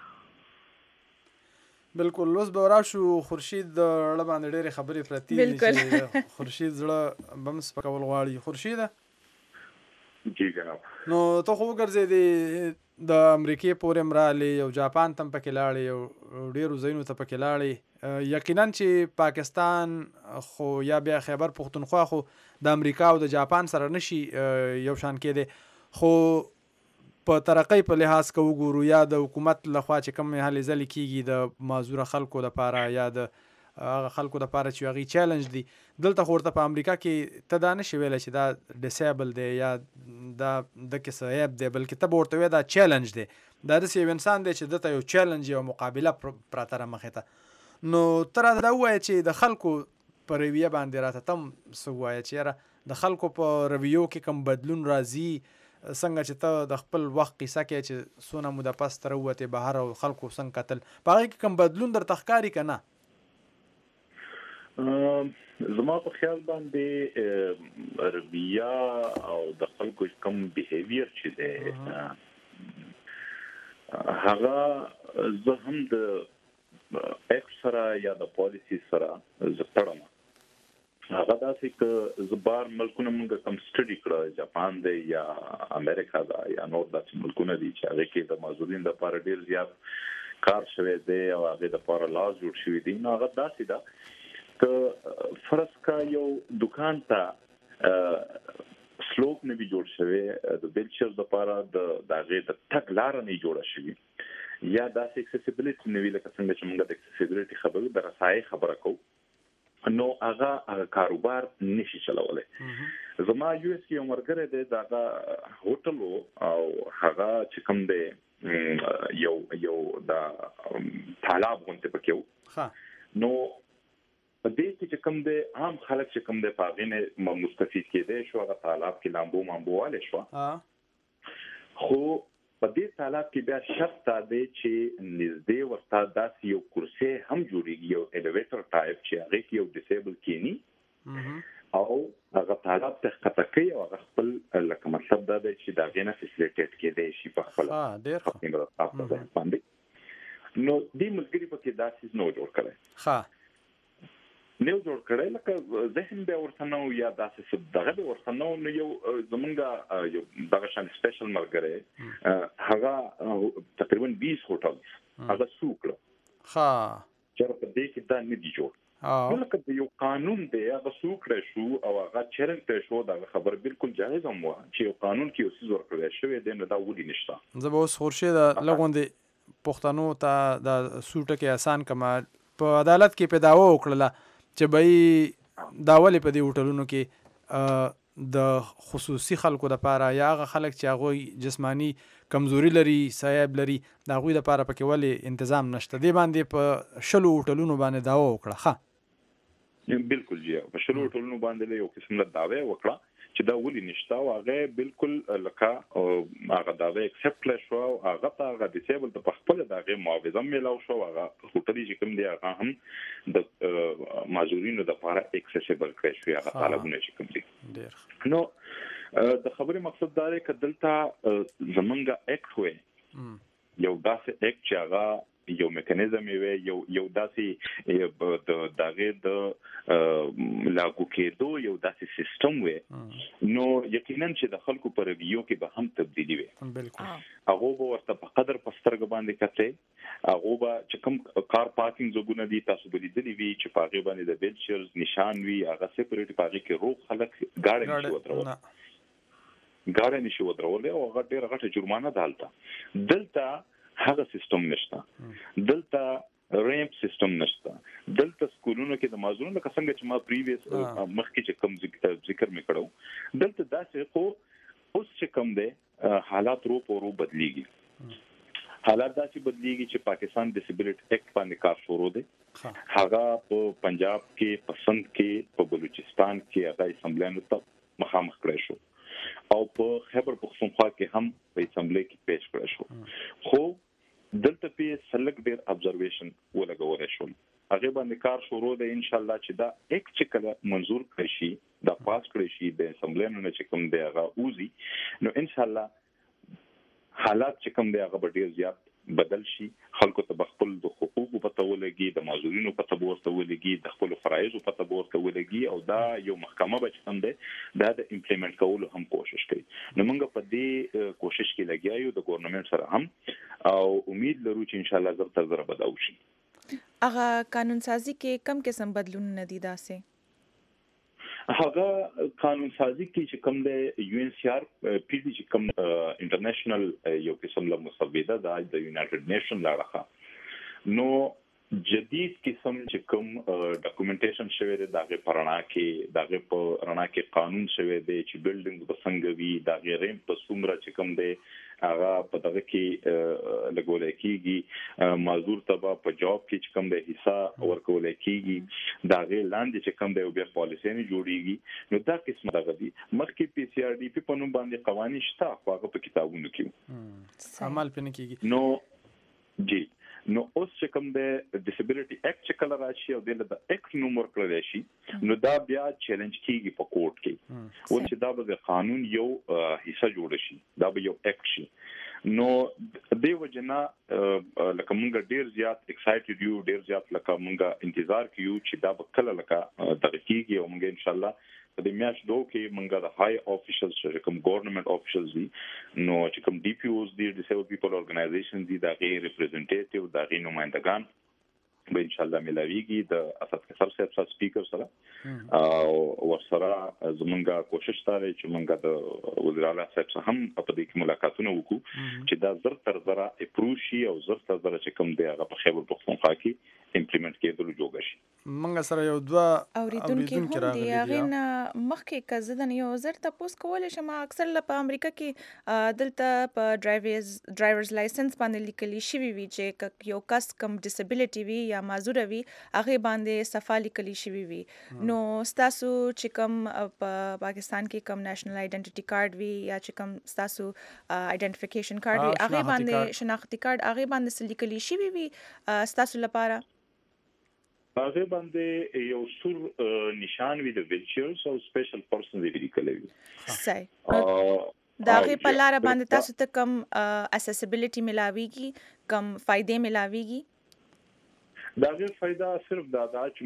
بالکل. اوس به راشو خورشید د زړه باندې ډېرې خبرې پرتې دي چې خورشید زړه به هم سپکول غواړي. خورشیده جی جناب، نو ته خو وګرځېدې د امریکې پورې هم رالې او جاپان ته هم پکې لاړې او ډېرو ځایونو ته پکې لاړې. یقینا چې پاکستان خو یا بیا خیبر پښتونخوا خو د امریکا او د جاپان سره نشي یو شان کېدی، خو په ترقۍ په لحاظ که وګورو یا د حکومت لخوا چې کوم هلې ځلې کېږي د معذوره خلکو دپاره یا د هغه خلکو دپاره چې هغوی چیلنج دي، دلته خو ورته په امریکا کې ته دا نشي ویلی چې دا ډسیبل دی یا دا دکې څه عیب دی، بلکې ته به ورته وایې دا چیلنج دی. دا داسې یو انسان دی چې دته یو چیلنج یو مقابله پراته را مخې ته. نو ته راته دا ووایه چې د خلکو په رویه باندې راته ته هم څه ووایه چې یاره د خلکو په رویو کې کوم بدلون راځي، څنګه چې ته د خپل وخت قصه کې چې څونه موده پس ته راووتې بهر او خلکو څنګه کتل، په هغې کې کوم بدلون درته ښکاري که نه؟ زما په خیال باندې رویه او د خلکو کوم بیهیویر چې دی هغه زه هم د ایکټ سره یا د پالیسي سره زه تړم. هغه داسې که زه بار ملکونه موږ کوم سټډي کړه، جاپان دی یا امریکا ده یا نور داسې ملکونه دي چې هغې کې د معذورین دپاره ډېر زیات کار شوی دی او هغې دپاره لاس جوړ شوي دي. نو هغه داسې ده که فرض کا یو دکان ته سلوپ نه وي جوړ شوی د بیلچر دپاره د هغې د تګ لاره نه جوړه شوي یا داسې اکسیسیبلیټي نه وي لکه څنګه چې موږ د اکسیسیبلیټي خبرو د رسایۍ خبره کوو نو هغه کاروبار نشي چلولی. زما یو اس کې یو ملګری دی د هغه هوټل و او هغه چې کوم دی یو یو د تالاب غوندې پکې و. نو په دې کې چې کوم دی عام خلک چې کوم دی په هغې نه مستفید کېدی شو، هغه تالاب کې لامبو مامبو والی شوه. خو په دې تالاب کې بیا شرط دا دی چې نږدې ورته داسې یو کرسي هم جوړېږي، یو الیویټر ټایپ چې هغې کې یو ډسیبل کینی او هغه تالاب ته ښکته کوي او هغه خپل لکه مطلب دا دی چې د هغې نه فیسیلیټیټ کېدی شي په خپله خپل مرتب باندې. نو دې ملګري پکې داسې نو جوړ کړی نو جوړ کړی لکه ذهن به ورته نه یا داسې دغه به ورته نه نو یو زمونږ یو دغه شان سپیشل ملګری هغه تقریبا بیس هوټلز هغه سو کړو چې په دې کې دا نه دي جوړ نو لکه یو قانون دی هغه سو کړی شو او هغه چیلنج کړی شو. دا خبر بالکل جایز هم وه چې یو قانون کې یو څیز ورکړی شوی دی نو دا ولې نشته. زه به اوس خورشید لږ غوندې پښتنو ته دا سو ټکی اسان کما په عدالت کې په دعوه وکړله چې به دا ولې په دې هوټلونو کې د خصوصي خلکو دپاره یا هغه خلک چې هغوی جسمانی کمزوري لري، صیب لري، د هغوی دپاره پکې ولې انتظام نشته. دې باندې په شلو هوټلونو باندې دعوه وکړه. ښه بالکل جی په شلو هوټلونو باندې یو قسم له دعوه وکړه چې دا ولې نشته او هغه بالکل لکه هغه دعوه اکسپټ کړه شو او هغه ته هغه ډیسیبل د خپل دغه معاوضه میلاو شو. هغه هوټل چې کوم دی هغه هم د معذورینو لپاره اکسسیبل کړی شو هغه طالبونه چې کوم دي. نو د خبرې مقصد دا دی چې دلته زمونږ اکټ وې یو داسې اکټ چې هغه یو میکانیزم وي یو یو داسې د دغه د لاګو کېدو یو داسې سیستم وي نو یقینا چې د خلکو پر ریویو کې به هم تبدیلی وي بالکل هغه به ورته په قدر پسترګ باندې کته هغه به چې کوم کار پارکینګ زګونه دي تاسو به لیدلی وي چې پاغه باندې د بیلچرز نشان وي هغه سپریټ پاغه کې روغ خلک گاډي نشي ودرول گاډي نشي ودرول او هغه ډیره غټه جرمانه دالته دلته هغه سیستم نشته دلته ریمپ سیستم نشته دلته سکولونو کې د مازونو لکه څنګه چې ما پریویس مخکې چې کوم ذکر میکړو دلته داسې خو اوس چې کوم دی حالات رو په رو بدلیږي حالات داسې بدلیږي چې پاکستان ډیسیبلیټی ایکټ باندې کار شروع دی هغه په پنجاب کې پسند کې په بلوچستان کې هغه اسمبلیانو ته مخامخ کړی شو او په خیبر پختونخوا کې هم په اسمبلی کې پیش کړی شو خو دلته په سلګ ډیر ابزرویشن ولګول شو هغه باندې کار شروع دی ان شاء الله چې دا یک چې کله منزور کړی شي دا پاس کړی شي د اسمبلیانو نه چې کوم دی هغه اوزي نو ان شاء الله حالات چې کوم دی هغه ډیر زیات بدل شي خلکو ته خپل د حقوقو پته ولګي د مازورینو پته ورته ولګي د خپل فرایضو پته ورته ولګي او دا یو محکمه به څنګه ده دا د امپلیمنٹ کولو هم کوشش کوي نو موږ په دې کوشش کې لګیا یو د ګورنمنت سره هم او امید لرو چې ان شاء الله زر تر زر بداو شي هغه قانون سازي کې کم قسم بدلون ندي داسې هغه قانون سازي کې چې کوم د یو ان سی آر پی ډي چې کوم انټرنیشنل یو قسم له مسوده د یونایټډ نیشن لاړه نو جدید قسم چې کوم ډاکومېنټیشن شوی دی دغه پرانا کې دغه په رڼا کې قانون شوی دی چې بلډینګ بسنګ وي دغه ریم په څومره چې کوم دی هغه په دغه کې لګول کېږي مازور تبا په جاب کې چې کوم د حصہ ورکول کېږي دغه لاندې چې کوم د بیا پالیسي نه جوړیږي نو دا قسم دغه دي مخکې پی سی آر ډي پی په نوم باندې قوانين شته خو هغه په کتابونو کې عمل پنه کېږي نو جی نو اوس چې کوم د ډیسیبلیټی ایکټ چې کله راشي او د ایکټ نوم ورکړل شي نو دا بیا چیلنج کیږي په کورټ کې او چې دا به قانون یو حصہ جوړ شي دا به یو ایکټ شي نو د وجنا لکه مونږ ډیر زیات ایکسایټډ یو ډیر زیات لکه مونږ انتظار کیو چې دا به کله لکه دغه کیږي او مونږ ان شاء الله په دې میاشت دوه کې مونږه د های افیشلز چې کوم ګورنمنت افیشلز دي نو چې کوم ډي پی اوز دي ډیسیبل پیپل اورګنایزیشن دي دا غیر ریپرزنټیټیو دا غیر نمائندگان به ان شاء الله ملاویږي د اساس کې سر صاحب سپیکر سره او ورسره زمونږه کوشش تاره چې مونږه د وزیر اعلی صاحب سره هم په دې کې ملاقاتونه وکړو چې دا زر تر زر اپروشي او زر تر زر چې کوم دی هغه په خیبر پختونخوا کې امپلیمنٹ کېدل جوړ شي مونږ سره یو دوه اوریدونکو هم دی هغه نه مخکې کزدن یو زر تاسو کولای شم اکثر په امریکا کې دلته په ډرایورز ډرایورز لایسنس باندې لیکلي شوی وي چې یو کس کم ډیسیبلیټی وي یا معذور وي هغه باندې صفه لیکلي شوی وي نو تاسو چې کوم په پاکستان کې کوم نېشنل آیډنټیټي کارت وي یا چې کوم تاسو آیډنټیفیکیشن کارت وي هغه باندې شناختی کارت هغه باندې لیکلي شوی وي تاسو لپاره هغه باندې یو سور نشان وی د ویلچرز او سپیشل پرسن دی لیکلی وي صحیح دا غي په لار باندې تاسو ته کم اسیسیبিলিټي ملاويږي کم فائدې ملاويږي دا غیر فائدہ صرف دا دا چې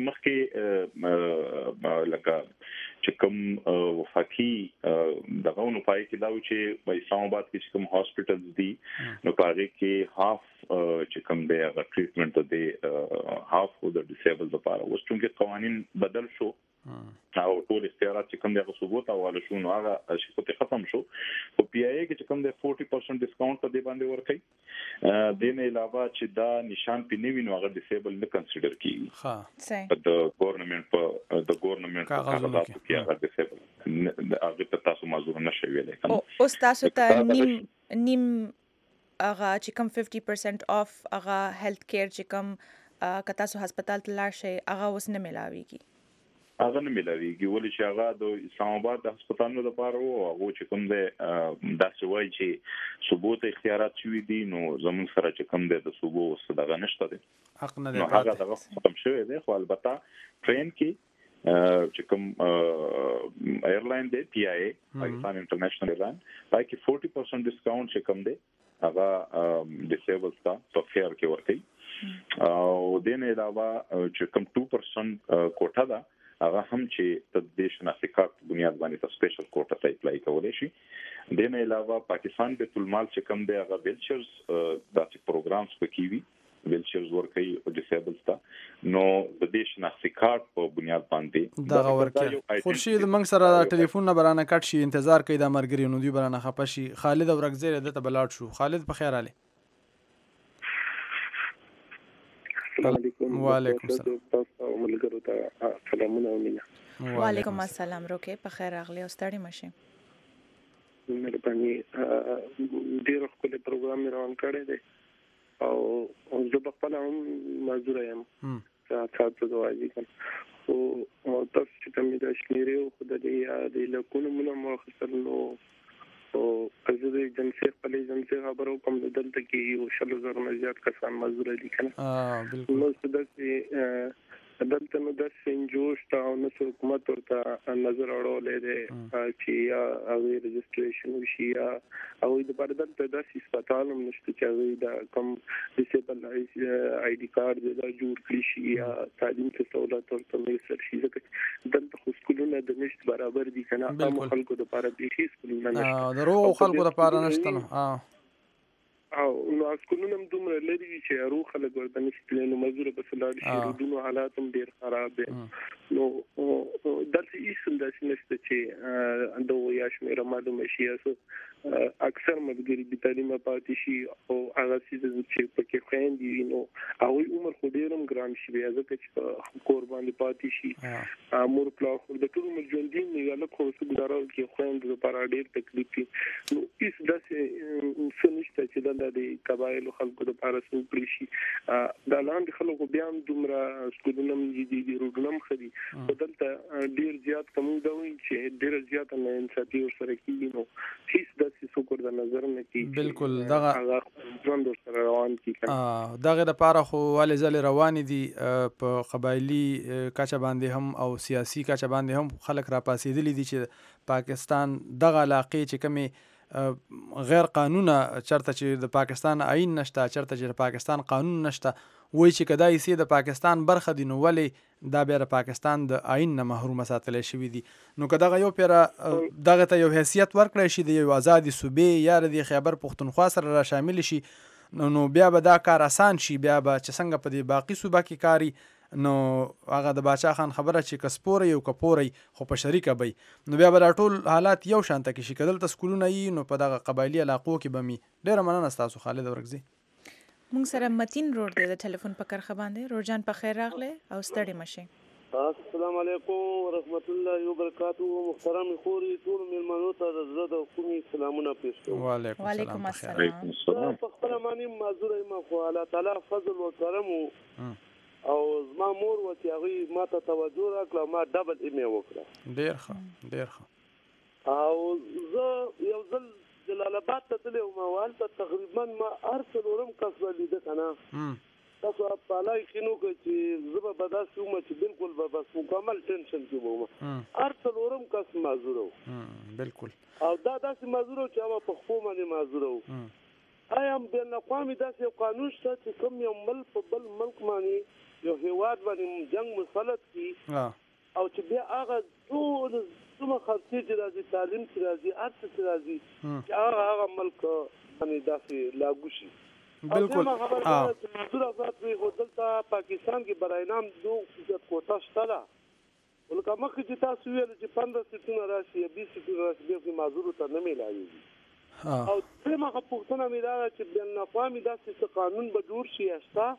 مخکې لکه چې کوم وفاقي دغه نو پای کې دا چې په اسلام آباد کې کوم هاسپټلز دي نو پاره کې هاف چې کوم دی هغه ټریټمنټ دی هاف او د ډیسیبل لپاره اوس چې قوانين بدل شو او ټول اختیارات چې کوم دی هغه ثبوت حواله شو نو هغه شي په ختم شو او پی آی ای کې چې کوم دی forty percent ډیسکاونټ په دې باندې ورکړي د نه علاوه چې دا نشان پینې وینو هغه ډیسیبل نه کنسیډر کیږي ها صحیح د ګورنمنت په د ګورنمنت په کاغذاتو کې هغه ډیسیبل هغه ته تاسو معذور نشئ ویلای او اوس تاسو ته نیم نیم هغه چې کوم fifty percent اف هغه هیلث کیر چې کوم کتا سو هسپتال ته لاړ شي هغه اوس نه ملاويږي هغه نه ملاويږي ولې چې هغه د اسلام آباد د هسپتالونو لپاره وو هغه چې کوم دی داسې وایي چې ثبوت اختیارات شوي دي نو زموږ سره چې کوم دی د ثبوت دغه نشته دی حق نه دی هغه دغه ختم شوی دی خو البته ټرین کې چې کوم ایرلاین دی پی آی ای پاکستان انټرنیشنل ایرلاین پای کې forty percent ډیسکاونټ چې کوم دی هغه ډیسیبل تا په فیر کې ورکړي او د نه علاوه چې کوم two percent کوټه ده هغه هم چې د دیش شناختی کارت بنیاد باندې په سپیشل کوټه ته اپلای کولای شي. د نه علاوه پاکستان بیت المال چې کوم دی هغه ویلچرز داسې پروګرامز پکې وي ویلچرز ورکوي او ډیسیبلز ته نو د دیش شناختی کارت په بنیاد باندې دا ورکوي. خورشید موږ سره ټلیفون نه برانه کټ شي انتظار کوي د مرګري نو دی برانه خپه شي. خالد اورګزیر د ته بلاړ شو. خالد په خیر علي. السلام علیکم. وعلیکم السلام. تاسو ملګرو ته سلامونه او مینه. وعلیکم السلام. روکه په خیر راغلی او ستړي مشه. مهرباني. ډیر خپل پروګرام روان کړی دی او زه په خپل هم معذور یم چې تاسو ته وایي او تاسو چې کوم د شمیرې او خدای د لکونو مونږ مخسر نو او زه د جنسي خپل جنسي خبرو کوم دلته کې یو شل زر نه زیات کسان معذور دي کنه. اه بالکل. نو څه داسې دلته نو د سنجوش تا او نو حکومت ورته نظر اړولې ده چې یا هغه رجسټریشن وشي یا او د بار دلته د هسپتال هم نشته چې هغه د کم ډیسیبل آی ډي کارت د جوړ کړی شي یا تعلیم ته سہولت ورته میسر شي. ځکه دلته خو سکولونه د نشت برابر دي کنه. عام خلکو د لپاره د هیڅ سکولونه نشته. اه درو خلکو د لپاره نشته نو. اه او نو اسکولونه هم دومره لري چې هرو خلک ورته نشي نو مزور په سلاړ شي رودونو حالات هم ډیر خراب دي. نو دلته هیڅ داسې نشته چې اندو یا شمیره معلومه شي. اکثر مګری د تعلیم پاتې شي او هغه چې پکې خويندې نو او عمر خو ډیرم ګران شي بیا ځکه چې قربان پاتې شي امور پلا خو د ټول عمر ژوندین نه له خو څه ګزارو کې خويند لپاره ډیر تکلیف نو هیڅ داسې سنشته چې د قبایل خلکو لپاره څه کړی شي. دا لاندې خلکو بیا هم دومره سکولونه دي دي روډنم خدي بدلته ډیر زیات کوم دا وایي چې ډیر زیات نه انساتي سره کیږي نو هیڅ داسې څوک د نظر نه کی. بالکل دغه ژوند سره روان کی. اه دغه د پاره خو ولې ځل روان دي په قبایلی کچه باندې هم او سیاسي کچه باندې هم خلک را پاسېدلي دي چې پاکستان دغه علاقې چې کومه غیر قانونه چرته چې د پاکستان آئین نشته چرته چې د پاکستان قانون نشته وای چې کدای سي د پاکستان برخه دي نو ولې دا بیا د پاکستان د آئین نه محروم ساتل شوی دي. نو کداغه یو پیر دغه ته یو حیثیت ورکړی شي د یو آزادي صوبې یا د خیبر پختونخوا سره را شامل شي نو نو بیا به دا کار آسان شي. بیا به چې څنګه په دې باقي صوبه کې کاری نو هغه د باچا خان خبره چې کسپوري او کپوري خو په شریکه بي نو بیا به ټول حالات یو شانته کې شي. کدل تسکولونه یې نو په دغه قبایلی علاقو کې بمي. ډیره مننه تاسو خالد ورګزي. مونږ سره متین روډ دی د ټلیفون په کرخه باندې. روجان په خیر راغله او ستړي مشه. السلام علیکم ورحمت الله وبرکاتہ. محترم خوري ټول ملمنو ته د زړه د کومي سلامونه پېښ کوم. وعلیکم السلام. په خپل معنی معذور یم خو الله تعالی فضل او کرم او زما مور و چې هغه ماته توجه راکړه ما ډبل ایمه وکړه. ډیر ښه ډیر ښه. او زه یو ځل جلال آباد ته تللی وم هلته تقریبا ما هر څلورم کس به لیده که نه تاسو په لای کښېنو که چې زه به داسې وم چې بالکل به بس مکمل ټینشن کې به وم. هر څلورم کس معذوره و بالکل او دا داسې معذوره و چې هغه په خپو باندې معذوره و. آیا بین الاقوامي داسې یو قانون شته چې کوم یو ملک په بل ملک باندې یو هیواد باندې جنګ مسلط کړي او چې بیا هغه ټول څومره خرڅې چې راځي تعلیم چې راځي هر څه چې راځي چې هغه هغه ملک باندې داسې لاګو شي. بالکل. اه خو دلته پاکستان کې برای نام دو فیصد کوټه شته ده. ولکه مخکې چې تاسو ویل چې پندرہ سیټونه راشي یا بیس سیټونه راشي بیا کې معذورو ته نه میلاږي. او درېیمه پوښتنه مې دا ده چې بین الاقوامي داسې قانون به جوړ شي یا شته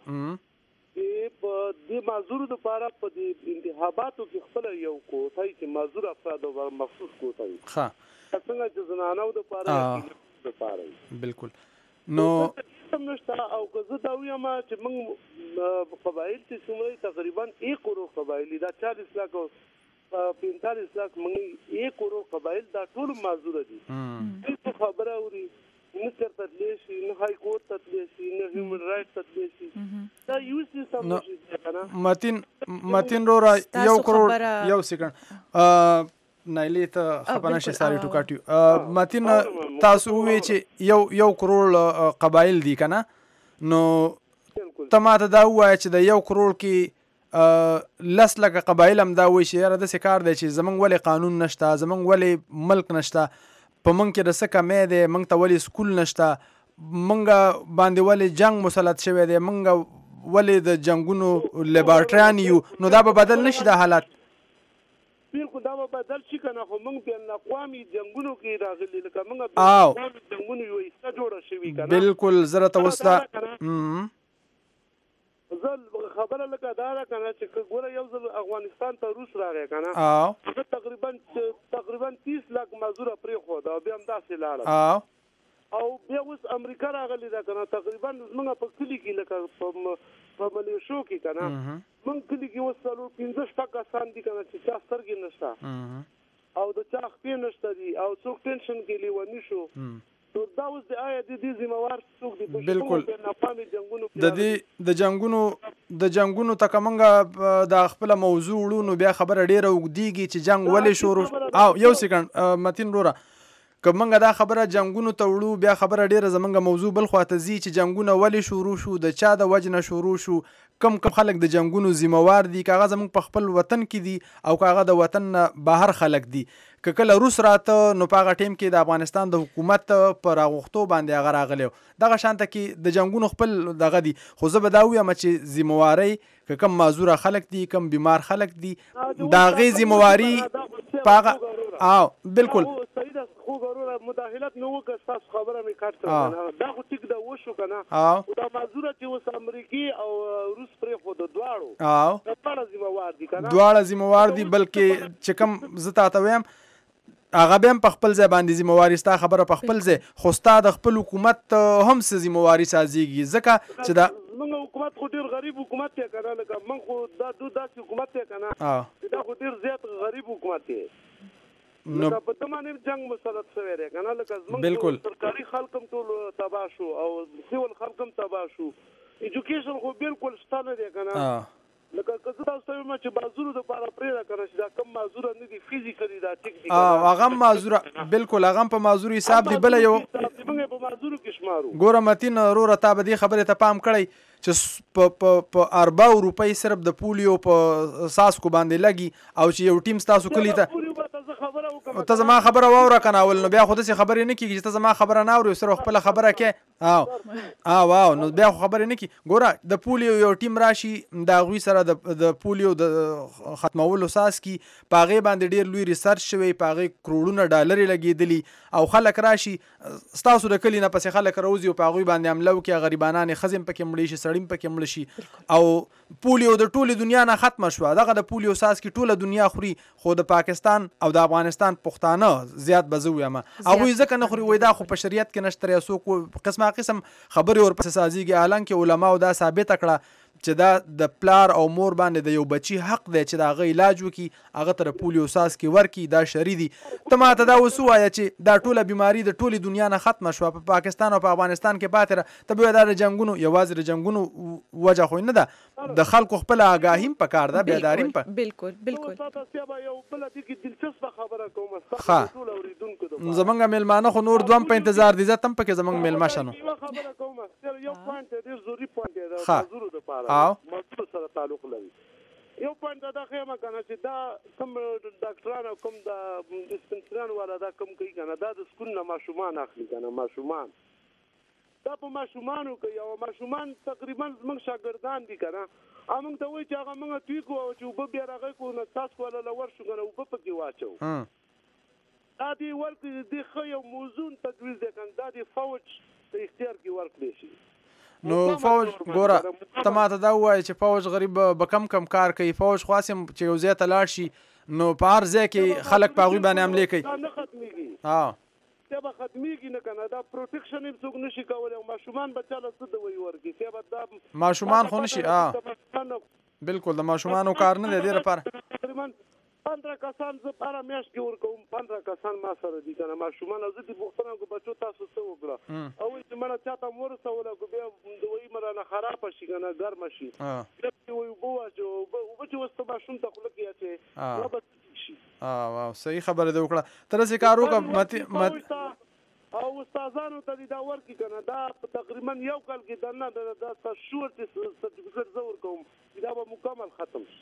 چې په دې معذورو دپاره په دې انتخاباتو کې خپله یو کوټه چې معذور افرادو لپاره مخصوص کوټه وي څنګه چې زنانو دپاره دپاره بالکل نو هم نشته. او که زه دا ویم چې موږ قبایل چې څومره تقریبا ایک کروڑ قبایل دا چالیس لاک او پینتالیس لاک موږ ایک کروڑ قبایل دا ټول معذوره دي. هیڅ خبره اوري نه چرته تللی شي نه های کورټ ته تللی شي نه هیومن رایټ ته تللی شي. دا یو سیستم نشي. متین متین رورا یو کروڑ یو سکند نایلی ته خپنه شي ساري ټوکاټیو. متین تاسو وی چې یو یو کروڑ قبایل دي کنه نو ته ماته دا ووایه چې د یو کروڑ کې لس لکه قبایل هم دا وایي چې یاره داسې کار دی چې زمونږ ولې قانون نشته، زمونږ ولې ملک نشته، په موږ کې د څه کمی دی، موږ ته ولې سکول نشته، موږ باندې ولې جنګ مسلط شوی دی، موږ ولې د جنګونو لیبارټریان یو. نو دا به بدل نشي دا حالت؟ بالکل دا به بدل شي که نه، خو موږ بین الاقوامي جنګونو کې راغلي، لکه موږ بین الاقوامي جنګونو یو حصه جوړه شوي که نه. بالکل زه راته اوس دا زه خبره لکه دا ده که نه چې ګوره یو ځل افغانستان ته روس راغی که نه، هغه تقریبا تقریبا تیس لاک مزدوره پرېښوده او بیا همداسې لاړل، او بیا اوس امریکا راغلی ده که نه، تقریبا زموږ په کلي کې لکه په ملیشو کې که نه، موږ کلي کې اوس څلور پنځه شپږ کسان دي که نه چې چا سترګې نشته او د چا خپې نشته دي او څوک ټینشن کې لیوني شو. نو دا اوس د آیا د دې ذمہوار څوک دي؟ بالکل په ناپامي جنګونو د دې د جنګونو د جنګونو ته که موږ د خپله موضوع وړو نو بیا خبره ډېره اوږدېږي چې جنګ ولې شروع او یو سیکنډ متین وروره، که موږ دا خبره جنګونو ته وړو بیا خبره ډېره زموږ موضوع بل خوا ته ځي چې جنګونه ولې شروع شو، د چا د وجې نه شروع شو، کم کم خلک د جنګونو ذمہوار دي، که هغه زموږ په خپل وطن کې دي او که هغه د وطن نه بهر خلک دي. که کله روس راته نو په هغه ټیم کې د افغانستان د حکومت په راغوښتو باندې هغه راغلی و، دغه شانته کې د جنګونو خپل دغه دي. خو زه به دا ووایم چې ذمہوارۍ که کم معذوره خلک دي، کم بیمار خلک دي، د هغې ذمہواري په هغه او بالکل خو ضروره مداخلت نه وکړه، ستاسو خبره مې کټ کړه، دا خو ټیک ده وشو که نه، خو دا معذوره چې اوس امریکي او روس پرېښوده دواړو دواړه ذمہوار دي که نه، دواړه ذمہوار دي. بلکې چې کوم زه تاته وایم هغه بیا هم په خپل ځای باندې ذمہواري، ستا خبره په خپل ځای، خو ستا د خپل حکومت هم څه ذمہواري سازېږي، ځکه چې دا زموږ حکومت خو ډېر غریب حکومت دی که نه، لکه موږ خو دا دو داسې حکومت دی که نه چې دا خو ډېر زیات غریب حکومت دی، لکه په ته باندې جنګ مسلط شوی دی که نه، لکه زموږ سرکاري خلک هم ټول تباه شو او سیول خلک هم تباه شو، ایجوکیشن خو بالکل شته نه دی که نه، لکه که زه تاسو ته وایم چې معذورو دپاره پرېږده که نه چې دا کم معذوره نه دي فزیکلي دا ټیک دي، هغه هم معذوره بالکل هغه هم په معذور حساب دي. بله یو موږ یې په معذورو کې شمارو. ګوره متین وروره تا به دې خبرې ته پام کړی چې په ارباو روپۍ صرف د پولیو په څاڅکو باندې لګي او چې یو ټیم ستاسو کلي ته ته زما خبره واوره که نه اول، نو بیا خو داسې خبرې نه کېږي چې ته زما خبره نه اورې صرف خپله خبره کې او او او نو بیا خو خبرې نه کېږي. ګوره د پولیو یو ټیم راشي د هغوی سره د پولیو د ختمولو څاڅکي په هغې باندې ډېر لوی ریسرچ شوی، په هغې کروړونه ډالرې لګېدلي او خلک راشي ستاسو د کلي نه پسې خلک راوځي او په هغوی باندې حمله وکړي، غریبانانې ښځې هم پکې مړې شي، سړي هم پکې مړه شي او پولیو د ټولې دنیا نه ختمه شوه. دغه د پولیو څاڅکي ټوله دنیا خوري، خو د پاکستان او د افغانستان پښتانه زیات به زه ووایم هغوی ځکه نه خوري، وایي دا خو په شریعت کې نشته، یا څوک قسمه قسم خبرې ورپسې سازېږي، حالانکې علماو دا ثابته کړه چې دا د پلار او مور باندې د یو بچي حق دی چې د هغه علاج وکړي، هغه ته د پولیو څاڅکي ورکړي، دا شرعي دي. ته ماته دا اوس ووایه چې دا ټوله بیماري د ټولې دنیا نه ختمه شوه، په پاکستان او په افغانستان کې پاتې ده، ته به وایې دا د جنګونو یوازې د جنګونو وجه خو نه ده، د خلکو خپله آګاهي هم پکار ده، بیداري هم په بالکل بالکل. یو بله دې کې دلچسپه خبره کوم ښه ټول اورېدونکو دپاره، زمونږ میلمانه خو نور دوه هم په انتظار دي، زه ته هم پکې زمونږ میلمه شه. نو یوه خبره کوم، یو پوینټ دی ډېر ضروري پوینټ دی د معذورو دپاره، معذورو سره تعلق لري. یو پوینټ دا ښیم که نه چې دا کوم ډاکټران او کوم د ډسپنسریان والا دا کوم کوي که نه، دا د سکون نه ماشومان اخلي که نه، ماشومان دا په ماشومانو کوي او ماشومان تقریبا زموږ شاګردان دي که نه، او موږ ته وایي چې هغه موږ توی کړو او چې اوبه بیا راغی کړو نو څاڅکو والا له ورشو که نه اوبه پکې واچو، دا دې ورکړي دې ښه یو موزون تجویز دی که نه، دا دې فوج په اختیار کې ورکړی شي. نو فوج ګوره ته ماته دا ووایه چې فوج غریب به کم کم کار کوي، فوج خو هسې چې یو ځای ته لاړ شي نو په هر ځای کې خلک په هغوی باندې حملې کوي، نه ختمېږي، بیا به ختمېږي نه که نه، دا پروټیکشن یې څوک نه شي کولی او ماشومان به چا له څه دوایي ورکړي، بیا به دا ماشومان خو نه شي بالکل د ماشومانو کار نه دی دې لپاره. تقریبا پندره کسان زه په هره میاشت کې ورکوم، پندره کسان ما سره دي که نه ماشومان، او زه دې پوښتنه وکړو بچو تاسو څه وکړه، او وایي چې مړه چا ته م ورسوله که بیا دوایي مه رانه خرابه شي که نه ګرمه شي، بیا پرې وایي اوبه واچوه، اوبه چې اوس ته ماشوم ته خوله کې اچوې دا به ټیک شي. صحیح خبره دې وکړه. ته داسې کار وکړه او استادانو ته دا ورکی کنه دا تقریبا یو کال کې دنه دا شورت سرټیفیکټ زور کوم دا به مکمل ختم شي.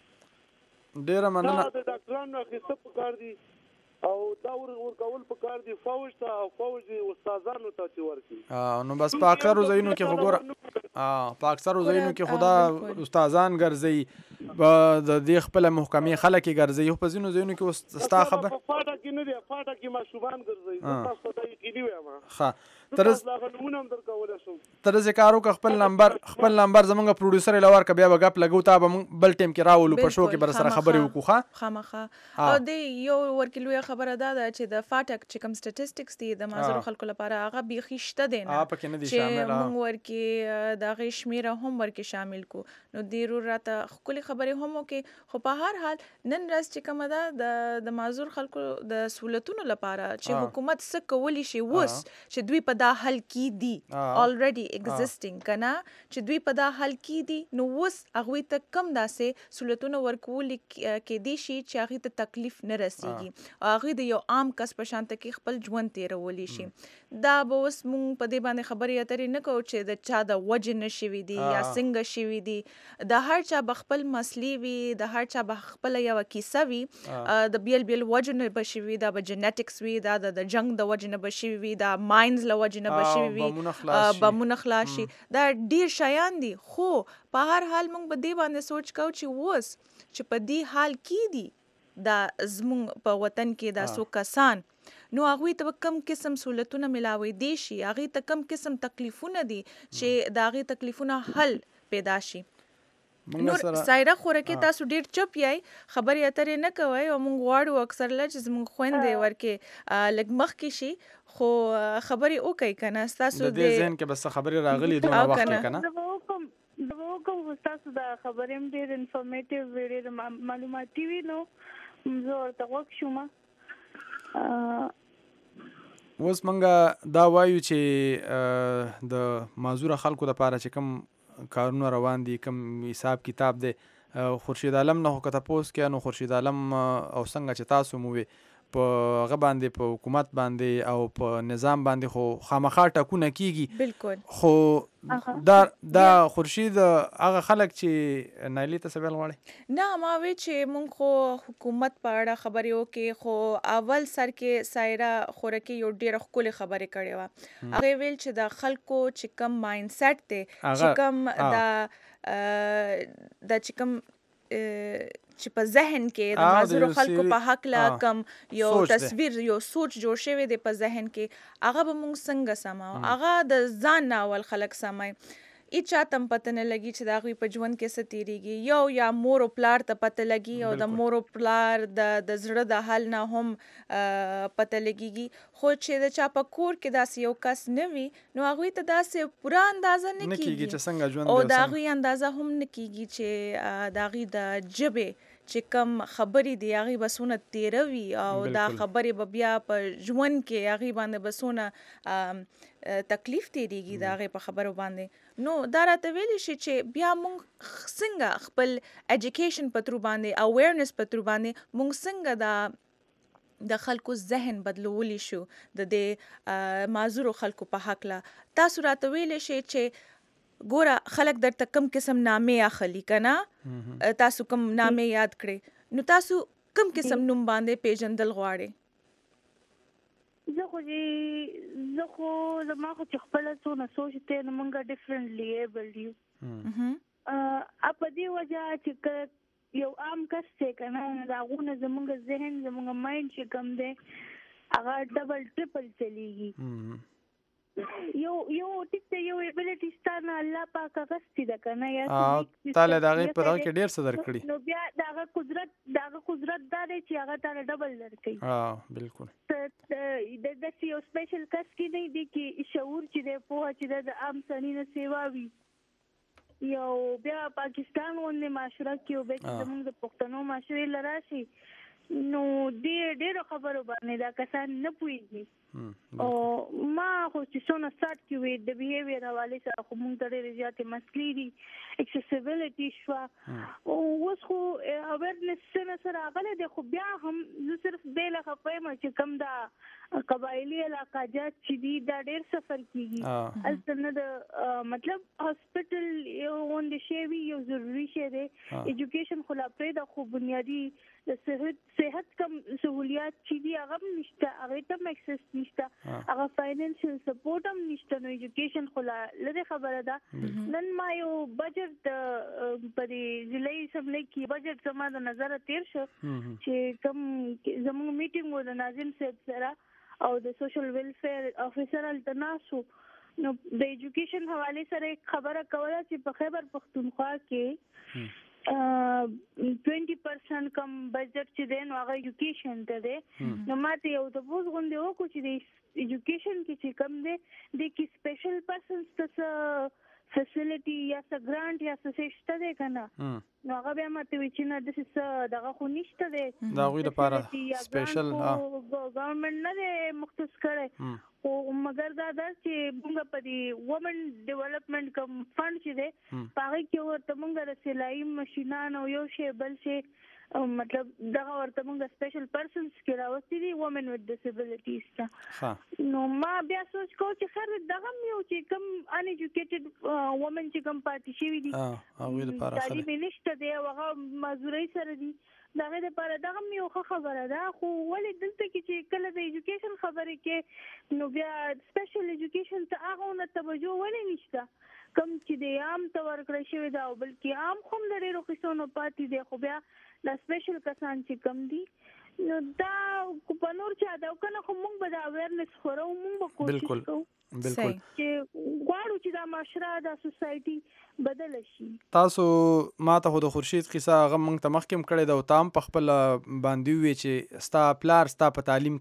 ډیره مننه. دا د ډاکټرانو اخیسته پکار دي او دا ورکول پکار دي فوج ته او فوج استادانو ته چې ورکی. نو بس په اکثرو ځایونو کې خو ګوره په اکثرو ځایونو کې خدا استادان ګرځي د دې خپل محکمې خلک ګرځي په ځینو ځایونو کې ستا خبر فاټه کې نه دی فاټه کې ماشومان ګرځي تاسو ته یقیني وایم. ها ترز ترز کارو کا خپل نمبر خپل نمبر زمونږ پروډوسر لور ک بیا وګپ لګو تا به بل ټیم کې راولو په شو کې بر سره خبرې وکړو. ښه خامخه او د یو ورکلوې خبره ده چې د فاټک چې کوم سټټیسټکس دي د معذور خلکو لپاره هغه بيخي شته دي نه چې موږ ورکې د غي شمیره هم ورکې شامل کو نو ضرورت خپل خبرې هم وکي خو په هر حال نن ورځ چې کومه ده د معذور خلکو د سہولتونو لپاره چې حکومت څه کولی شي وس چې دوی په دا حل کی دي already existing کنا چې دوی په دا حل کی دي نو وس هغه ته کم داسې سہولتونو ورکول کې دي شي چې هغه ته تکلیف نه رسیږي هغه د یو عام کس په شان کې خپل ژوند تیرولې شي. دا به اوس مونږ په دې باندې خبرې اترې نه کوو چې د چا د وجه نشوي دي یا څنګه شوي دي د هر چا بخپل مسلې وي د هر چا بخپل یو کیسه وي د بیل بیل وجه نه بشوي دا به جنټکس وي دا د جنگ د وجه نه بشوي وي دا ماینز له وجه نه بشوي وي بمونه خلاصي دا ډیر شیان دي خو په هر حال مونږ به دې باندې سوچ کوو چې وس چې په دې حال کې دي دا زمونږ په وطن کې دا سو کسان نو هغه ته کم قسم سہولتونه ملاوي دي شي هغه ته کم قسم تکلیفونه دي چې دا هغه تکلیفونه حل پیدا شي. نور سایره خورکه تاسو ډیر چپ یای خبرې اترې نه کوي او مونږ غواړو اکثر لږ زمونږ خويندې ورکه لګ مخ کې شي خو خبرې وکي کنه تاسو د ذهن کې بس خبرې راغلي دونه وخت کنه دا کوم تاسو دا خبرې ډیر انفارمیټیو ډیر معلوماتي وي نو زه ورته وښ شوم. اوس مونږ دا وایو چې د معذور خلکو لپاره چې کوم کارونه روان دي کوم حساب کتاب دی خورشید عالم نه کته پوس کې نو خورشید عالم او څنګه چې تاسو مو په هغه باندې په حکومت باندې او په نظام باندې خو خامخا ټکونه کیږي بالکل خو دا دا خورشید هغه خلک چې نایلی ته سوال غواړي نه ما وی چې مونږ خو حکومت په اړه خبرې وکي خو اول سر کې سایره خورکه یو ډیره خولي خبرې کړې و هغه ویل چې د خلکو چې کم مایند سیټ ته چې کم دا د چې کم چې په ذهن کې د معذور خلکو په حق لا کم یو تصویر یو سوچ جوړ شوی دی په ذهن کې هغه به مونږ څنګه سماو هغه د ځان ناول خلک سمای اچا تم پته نه لګي چې دا غوي په ژوند کې ستیریږي یو یا مور او پلار ته پته لګي او د مور او پلار د د زړه د حل نه هم پته لګيږي خو چې د چا په کور کې داسې یو کس نه وي نو هغه ته داسې پورا اندازه نه کیږي چې څنګه ژوند او دا غوي اندازه هم نه کیږي چې دا غي د جبه چې کم خبرې دی هغه بسونه تیروي او دا خبرې به بیا په ژوند کې هغه باندې بسونه تکلیف تیریږي دا هغه په خبرو باندې نو دا راته ویل شي چې بیا مونږ څنګه خپل اډوکیشن په تر باندې اویرنس په تر باندې مونږ څنګه دا د خلکو ذهن بدلولی شو د دې معذور خلکو په حق لا تاسو راته ویل شي چې ګوره خلک درته کم قسم نامې اخلي کنه تاسو کم نامې یاد کړئ نو تاسو کم قسم نوم باندې پیژندل غواړئ زه خو زه خو زما خو چې خپل څونه سوچ ته نو مونږه ډیفرنټلی ایبل یو ا په دې وجه چې یو عام کس څه کنه راغونه زمونږ ذهن زمونږ مایند چې کم دی هغه ډبل ټریپل چلیږي یو یو ټیک یو ایبیلیټی ستانه الله پاک غستی ده کنه یا تعالی دغه په دغه کې ډیر څه درکړي نو بیا دغه قدرت دغه قدرت دا دی چې هغه تعالی ډبل درکړي ها بالکل د د یو سپیشل کس کې نه دی کې شعور چې د په چې د عام سړي نه سیوا وي یو بیا پاکستان ونې معاشره کې او به زموږ د پښتنو معاشره لراشي نو دې ډېر خبرو باندې دا کسان نه پوهیږي او ما خو چې څونه سات کې وي د بیهیویر حواله سره خو موږ ته ډېرې زیاتې مسلې دي اکسیسیبিলিټي شو او اوس خو اویرنس سره سره غلې د خو بیا هم زه صرف د لغه پېم چې کم دا قبایلی علاقې چې دي دا ډېر سفر کیږي البته د مطلب هاسپټل یو وند شي وی یو ضروري شی دی ایجوکیشن خو لا پرې د خو بنیادی د صحت صحت کم سہولیات چې دي هغه نشته هغه ته اکسس نشته هغه فاینانشل سپورټ هم نشته نو ایجوکیشن خو لږه خبره ده نن ما یو بجټ پرې ضلعي اسمبلی کې بجټ زما د نظر تیر شو چې کوم زموږ میټینګ و د ناظم صاحب سره او د سوشل ویلفیر افیسر التناسو نو د ایجوکیشن حواله سره خبره کوله چې په خیبر پختونخوا کې twenty percent کم بجټ چې دی نو هغه ایجوکیشن ته دی نو ماته یو د پوز غونډه وکړو چې د ایجوکیشن کې چې کم دی د کی سپیشل پرسنز ته فیسیلیټي یا څه ګرانټ یا څه شته دی کنه نو هغه بیا ماته وی چې نه د څه دغه خو نشته دی دا غوې لپاره سپیشل ګورنمنت نه دی مختص کړی او مگر دا د چې موږ په دې وومن ډیولپمنٹ کم فند چې دی هغه کې ورته موږ د سلای ماشينان او یو شی بل شی مطلب دغه ورته موږ سپیشل پرسنز کې راوستي دي وومن وذ ډیسیبিলিټیز ته نو ما بیا سوچ کو چې خیر دغه یو چې کم ان ایجوکیټډ وومن چې کم پاتې شي دي هغه لپاره تعلیم نشته دی هغه مزوري سره دي دغه لپاره دغه یو خبره ده خو ولې دلته کې چې کله د ایجوکیشن خبره کې نو بیا سپیشل ایجوکیشن ته هغه نه توجه ولې نشته کم چې د عام تور کړی شوی دا بلکې عام هم د ډیرو قصونو پاتې دی خو بیا د سپیشل کسان چې کم دي نو دا په نور چا دا کنه خو موږ به دا اویرنس خورو موږ به کوشش کوو بالکل چې غواړو چې دا معاشره د سوسايټي بدل شي تاسو ما ته د خورشید قصه هغه موږ ته مخکې کړی دا او تام په خپل باندې وی چې ستا پلار ستا په تعلیم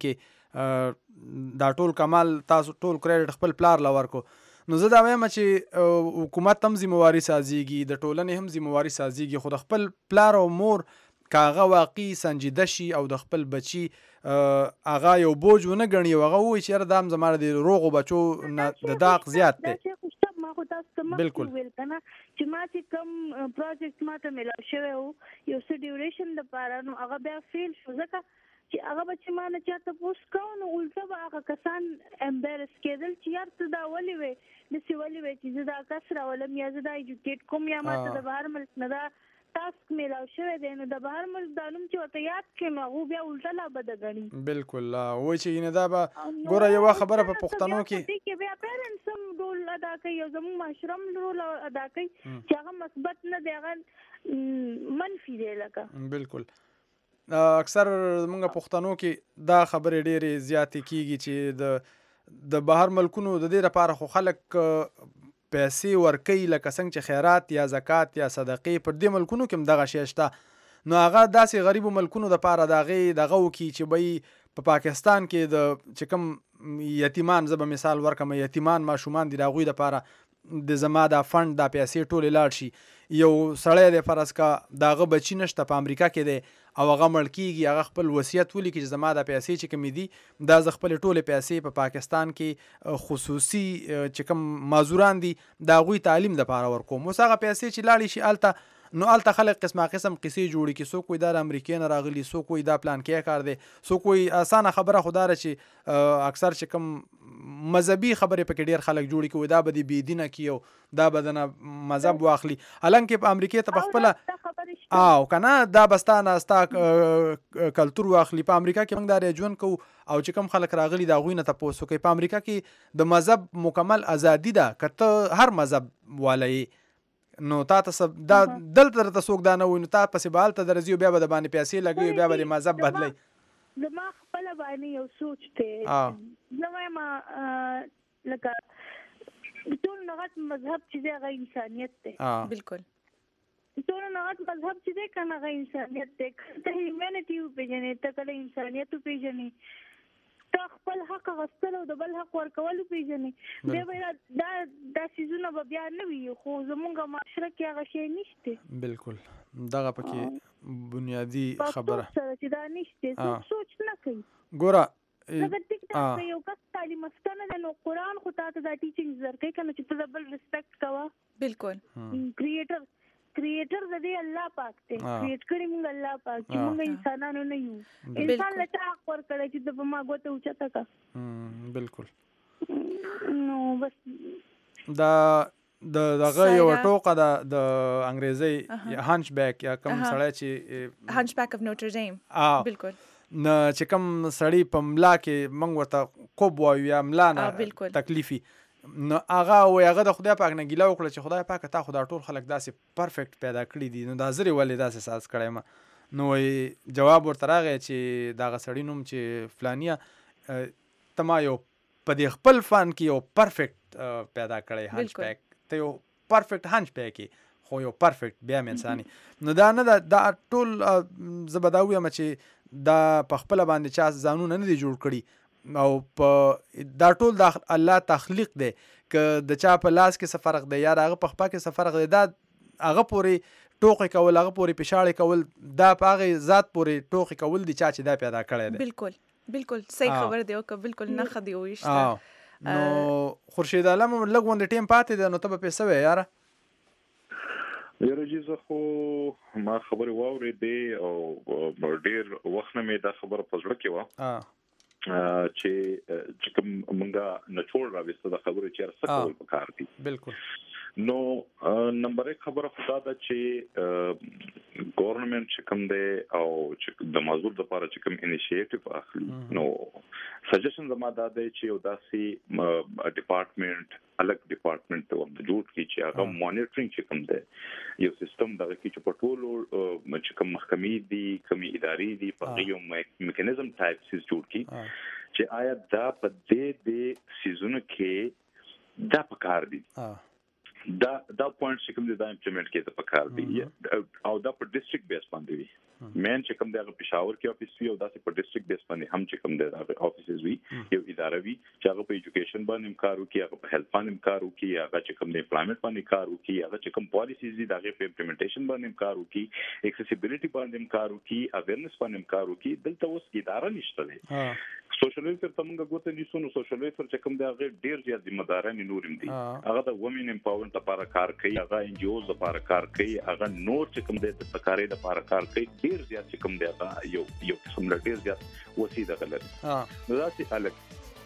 کې دا ټول کمال تاسو ټول کریډټ خپل پلار لور کو نو زه دا وایم چې حکومت هم ذمہواری سازيږي د ټولنې هم ذمہواری سازيږي خو د خپل پلار او مور کاغه واقعي سنجیده شي او د خپل بچي هغه یو بوج ونه ګڼي هغه وایي چې دام زماره د روغو بچو د داغ زیات دی ما خو تاسو ته مخکې ویل کنه چې ما چې کوم پروجیکټ ما ته ملاو شوی یو څه ډیوریشن د پاره نو هغه بیا فیل شو ځکه چې هغه بچی ما نه چاته پوس کوو نو الټه به هغه کسان امبیرس کېدل چې یار ته دا ولې وې نسی ولې وې چې زه دا کس راولم یا زه دا ایجوکیټ کوم یا ما ته د بهر ملک نه دا تاسک ملاو شوی دی نو د بهر ملک د علوم چې ورته یاد کړي نو هغه بیا الټه لا بده ګڼي بالکل وایي چې نه دا به ګوره یوه خبره په پښتنو کې بیا پیرنټس هم رول ادا کوي او زموږ معاشره هم رول ادا کوي چې هغه مثبت نه دی هغه منفي دی لکه بالکل اکثر موږ پښتنو کې دا خبرې ډېرې زیاتې کیږي چې د د بهر ملکونو د دې لپاره خو خلک پیسې ورکوي لکه څنګه چې خیرات یا زکات یا صدقې پر دې ملکونو کې هم دغه شی شته نو هغه داسې غریبو ملکونو دپاره د هغې دغه وکړي چې به په پاکستان کې د چې کوم یتیمان زه به مثال ورکړم یتیمان ماشومان دي د هغوی دپاره د زما دا فند دا پیسې ټولې لاړ شي یو سړی دی فرض کا د هغه بچي نشته په امریکا کې دی او هغه مړ کېږي هغه خپل وصیت ولیکي چې زما دا پیسې چې کومې دي دا زه خپلې ټولې پیسې په پاکستان کې خصوصي چې کوم معذوران دي د هغوی تعلیم دپاره ورکوم اوس هغه پیسې چې لاړې شي هلته نو هلته خلک قسمه قسم قصې جوړي کړي څوک وایي دا د امریکې نه راغلي څوک وایي دا پلان کې کار دی څوک وایي اسانه خبره خو دا ده چې اکثر چې کوم مذهبي خبرې پکې ډېر خلک جوړي کړي دا به دې بېدینه کړي او دا به دنه مذهب واخلي حالانکې په امریکې ته په خپله او که نه دا به ستا نه ستا کلتور واخلي په امریکا کې موږ دا ژوند کوو او چې کوم خلک راغلي د هغوی نه تپوس وکړي په امریکا کې د مذهب مکمل ازادي ده که ته هر مذهب والی نو تا ته دا دلته درته څوک دا نه وایي نو تا پسې به هلته درځي او بیا به د باندې پیسې لګوي بیا به د مذهب بدلی زما خپله باندې یو سوچ دی زه وایم لکه ټول نه غټ مذهب چې دی هغه انسانیت دی بالکل ټول نه غټ مذهب چې دی که نه هغه انسانیت دی ته هیومینټي وپېژنې ته کله انسانیت وپېژنې ته خپل حق غوښتل او د بل حق ورکول پیژنې بیا به دا دا سيزونه به بیا نه وي خو زمونږ معاشره کې هغه شی نشته بالکل دغه پکې بنیادی خبره سره چې دا نشته سوچ نه کوي ګوره اگر ټیک دا یو کس تعلیم ستنه د نو قرآن خو ته دا ټیچینګ زرکې کنه چې ته بل ریسپیکټ کوه بالکل کریټر کریټر د دې الله پاک ته کریټ کړی موږ الله پاک چې موږ انسانانو نه یو انسان له تا خور کړی چې د ما غوته اوچته کا بالکل نو بس دا د دغه یو ټوکه د د انګریزي هانچ بیک یا کوم سړی چې هانچ بیک اف نوټر ډیم بالکل نه چې کوم سړی په ملا کې موږ ورته کوب وایو یا ملا نه تکلیفي نو هغه وای هغه د خدای پاک نه ګیله وکړه چې خدای پاک تا خدای ټول خلک داسې پرفیکټ پیدا کړی دي نو دا زری ولې داسې ساز کړی ما نو جواب ورته راغی چې دغه سړی نوم چې فلانیه ته ما یو په دې خپل فن کې یو پرفیکټ پیدا کړی هانچ بیک ته یو پرفیکټ هانچ بیک خو یو پرفیکټ بیا مې انساني نو دا نه دا ټول زه به دا ویم چې دا په خپله باندې چا ځانونه نه دي جوړ کړي او په دا ټول د الله تخلیق دی که د چا په لاس کې څه فرق دی یا د هغه په خپه کې څه فرق دی دا هغه پورې ټوقې کول هغه پورې پشاړې کول دا په هغې ذات پورې ټوقې کول دي چا چې دا پیدا کړی دی بالکل بالکل صحیح خبر دی او که بالکل نه ښه دی وویشته نو خورشید عالم لږ غوندې ټیم پاتې دی نو ته به پې څه وې یاره یاره جی زه خو ما خبرې واورېدې او ډېر وخت نه مې دا خبره په زړه کې وه چې چې کوم مونږه نچوړ راوسته د خبرې چې څه کول پکار دي بالکل نو نمبر یک خبره خدا ده چې ګورنمنت چې کوم دی او چې د مازور د لپاره چې کوم انیشیټیو اخلي نو سجیشن زما دا دی چې یو داسې ډپارټمنټ الګ ډپارټمنټ ته ورته جوړ کړي چې هغه مانیټرینګ چې کوم دی یو سیستم دغه کې چې په ټولو چې کوم محکمې دي کومې ادارې دي په یو میکانیزم ټایپ سیس جوړ کړي چې آیا دا په دې د سیزونو کې دا پکار دي دا دا پوینټ چې کوم دي دا امپلیمنٹ کې دا پکار دي او دا په ډیسټریکټ بیس باندې وي مین چې کوم دی هغه پېښور کې افیس وي او داسې په ډیسټریکټ بیس باندې هم چې کوم دی هغه افیسز وي یو اداره وي چې هغه په ایجوکیشن باندې کار وکړي هغه په هیلث باندې کار وکړي هغه چې کوم دی امپلایمنٹ باندې کار وکړي هغه چې کوم پالیسیز دي هغه په امپلیمنټیشن باندې کار وکړي ایکسیسیبিলিټي باندې کار وکړي اویرنس باندې کار وکړي دلته اوس اداره نشته ده سوشل ویلفیر ته موږ ګوته نیسو نو سوشل ویلفیر چې کوم دی هغه ډیر زیات ذمہ داران نورم دي هغه د وومن امپاورمنت لپاره کار کوي هغه ان جی اوز لپاره کار کوي هغه نور چې کوم دی د سکاري لپاره کار کوي ډیر زیات چې کوم دی هغه یو یو قسم له ډیر زیات وسیله غلط نو داسې الګ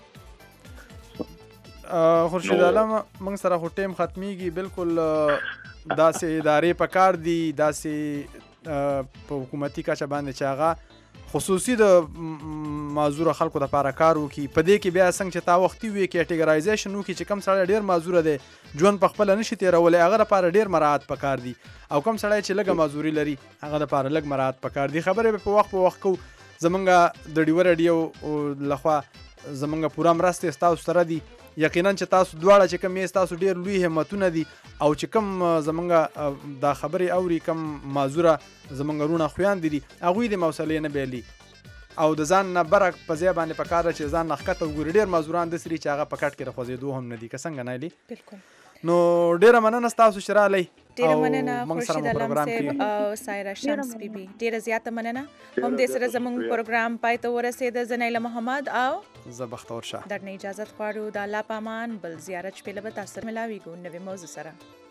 خورشید عالم موږ سره خو ټیم ختمیږي بالکل داسې ادارې په کار دي داسې په حکومتي کچه باندې چې هغه خصوصي د معذور خلکو د لپاره کار وکړي په دې کې بیا څنګه چې تا وختي وي کیټګرایزیشن وکړي چې کوم سړی ډېر معذوره دی ژوند په خپله نشي تېرولی هغه لپاره ډېر مراعات پکار دي او کوم سړی چې لږه معذوري لري هغه لپاره لږ مراعات پکار دي خبرې به په وخت په وخت کوو زمونږ د ډیوه راډیو لخوا زمونږ پوره مرستې ستاسو سره دي یقینا چې تاسو دواړه چې کوم یې ستاسو ډېر لوی همتونه دي او چې کوم زمونږ دا خبرې اوري کوم معذوره زمونږ رونه خویندې دي هغوی د حوصلې نه بیلي او د ځان نه بره په ځای باندې پکار ده چې ځان نه ښکته وګوري ډېر معذوران داسې دي چې هغه په کټ کې د خوځېدو هم نه دي که څنګه نایلي بالکل نو ډیره مننه ستاسو چې راغلی ډیره مننه خورشید عالم صاحب او سایرا شمس بیبي ډیره زیاته مننه هم دې سره زموږ پروګرام پای ته ورسېده زه نیله محمد او زه بختور شاه درنه اجازت غواړو د الله په امان بل زیارت شپېله به تاسو سره ملاویږو نوې موضوع سره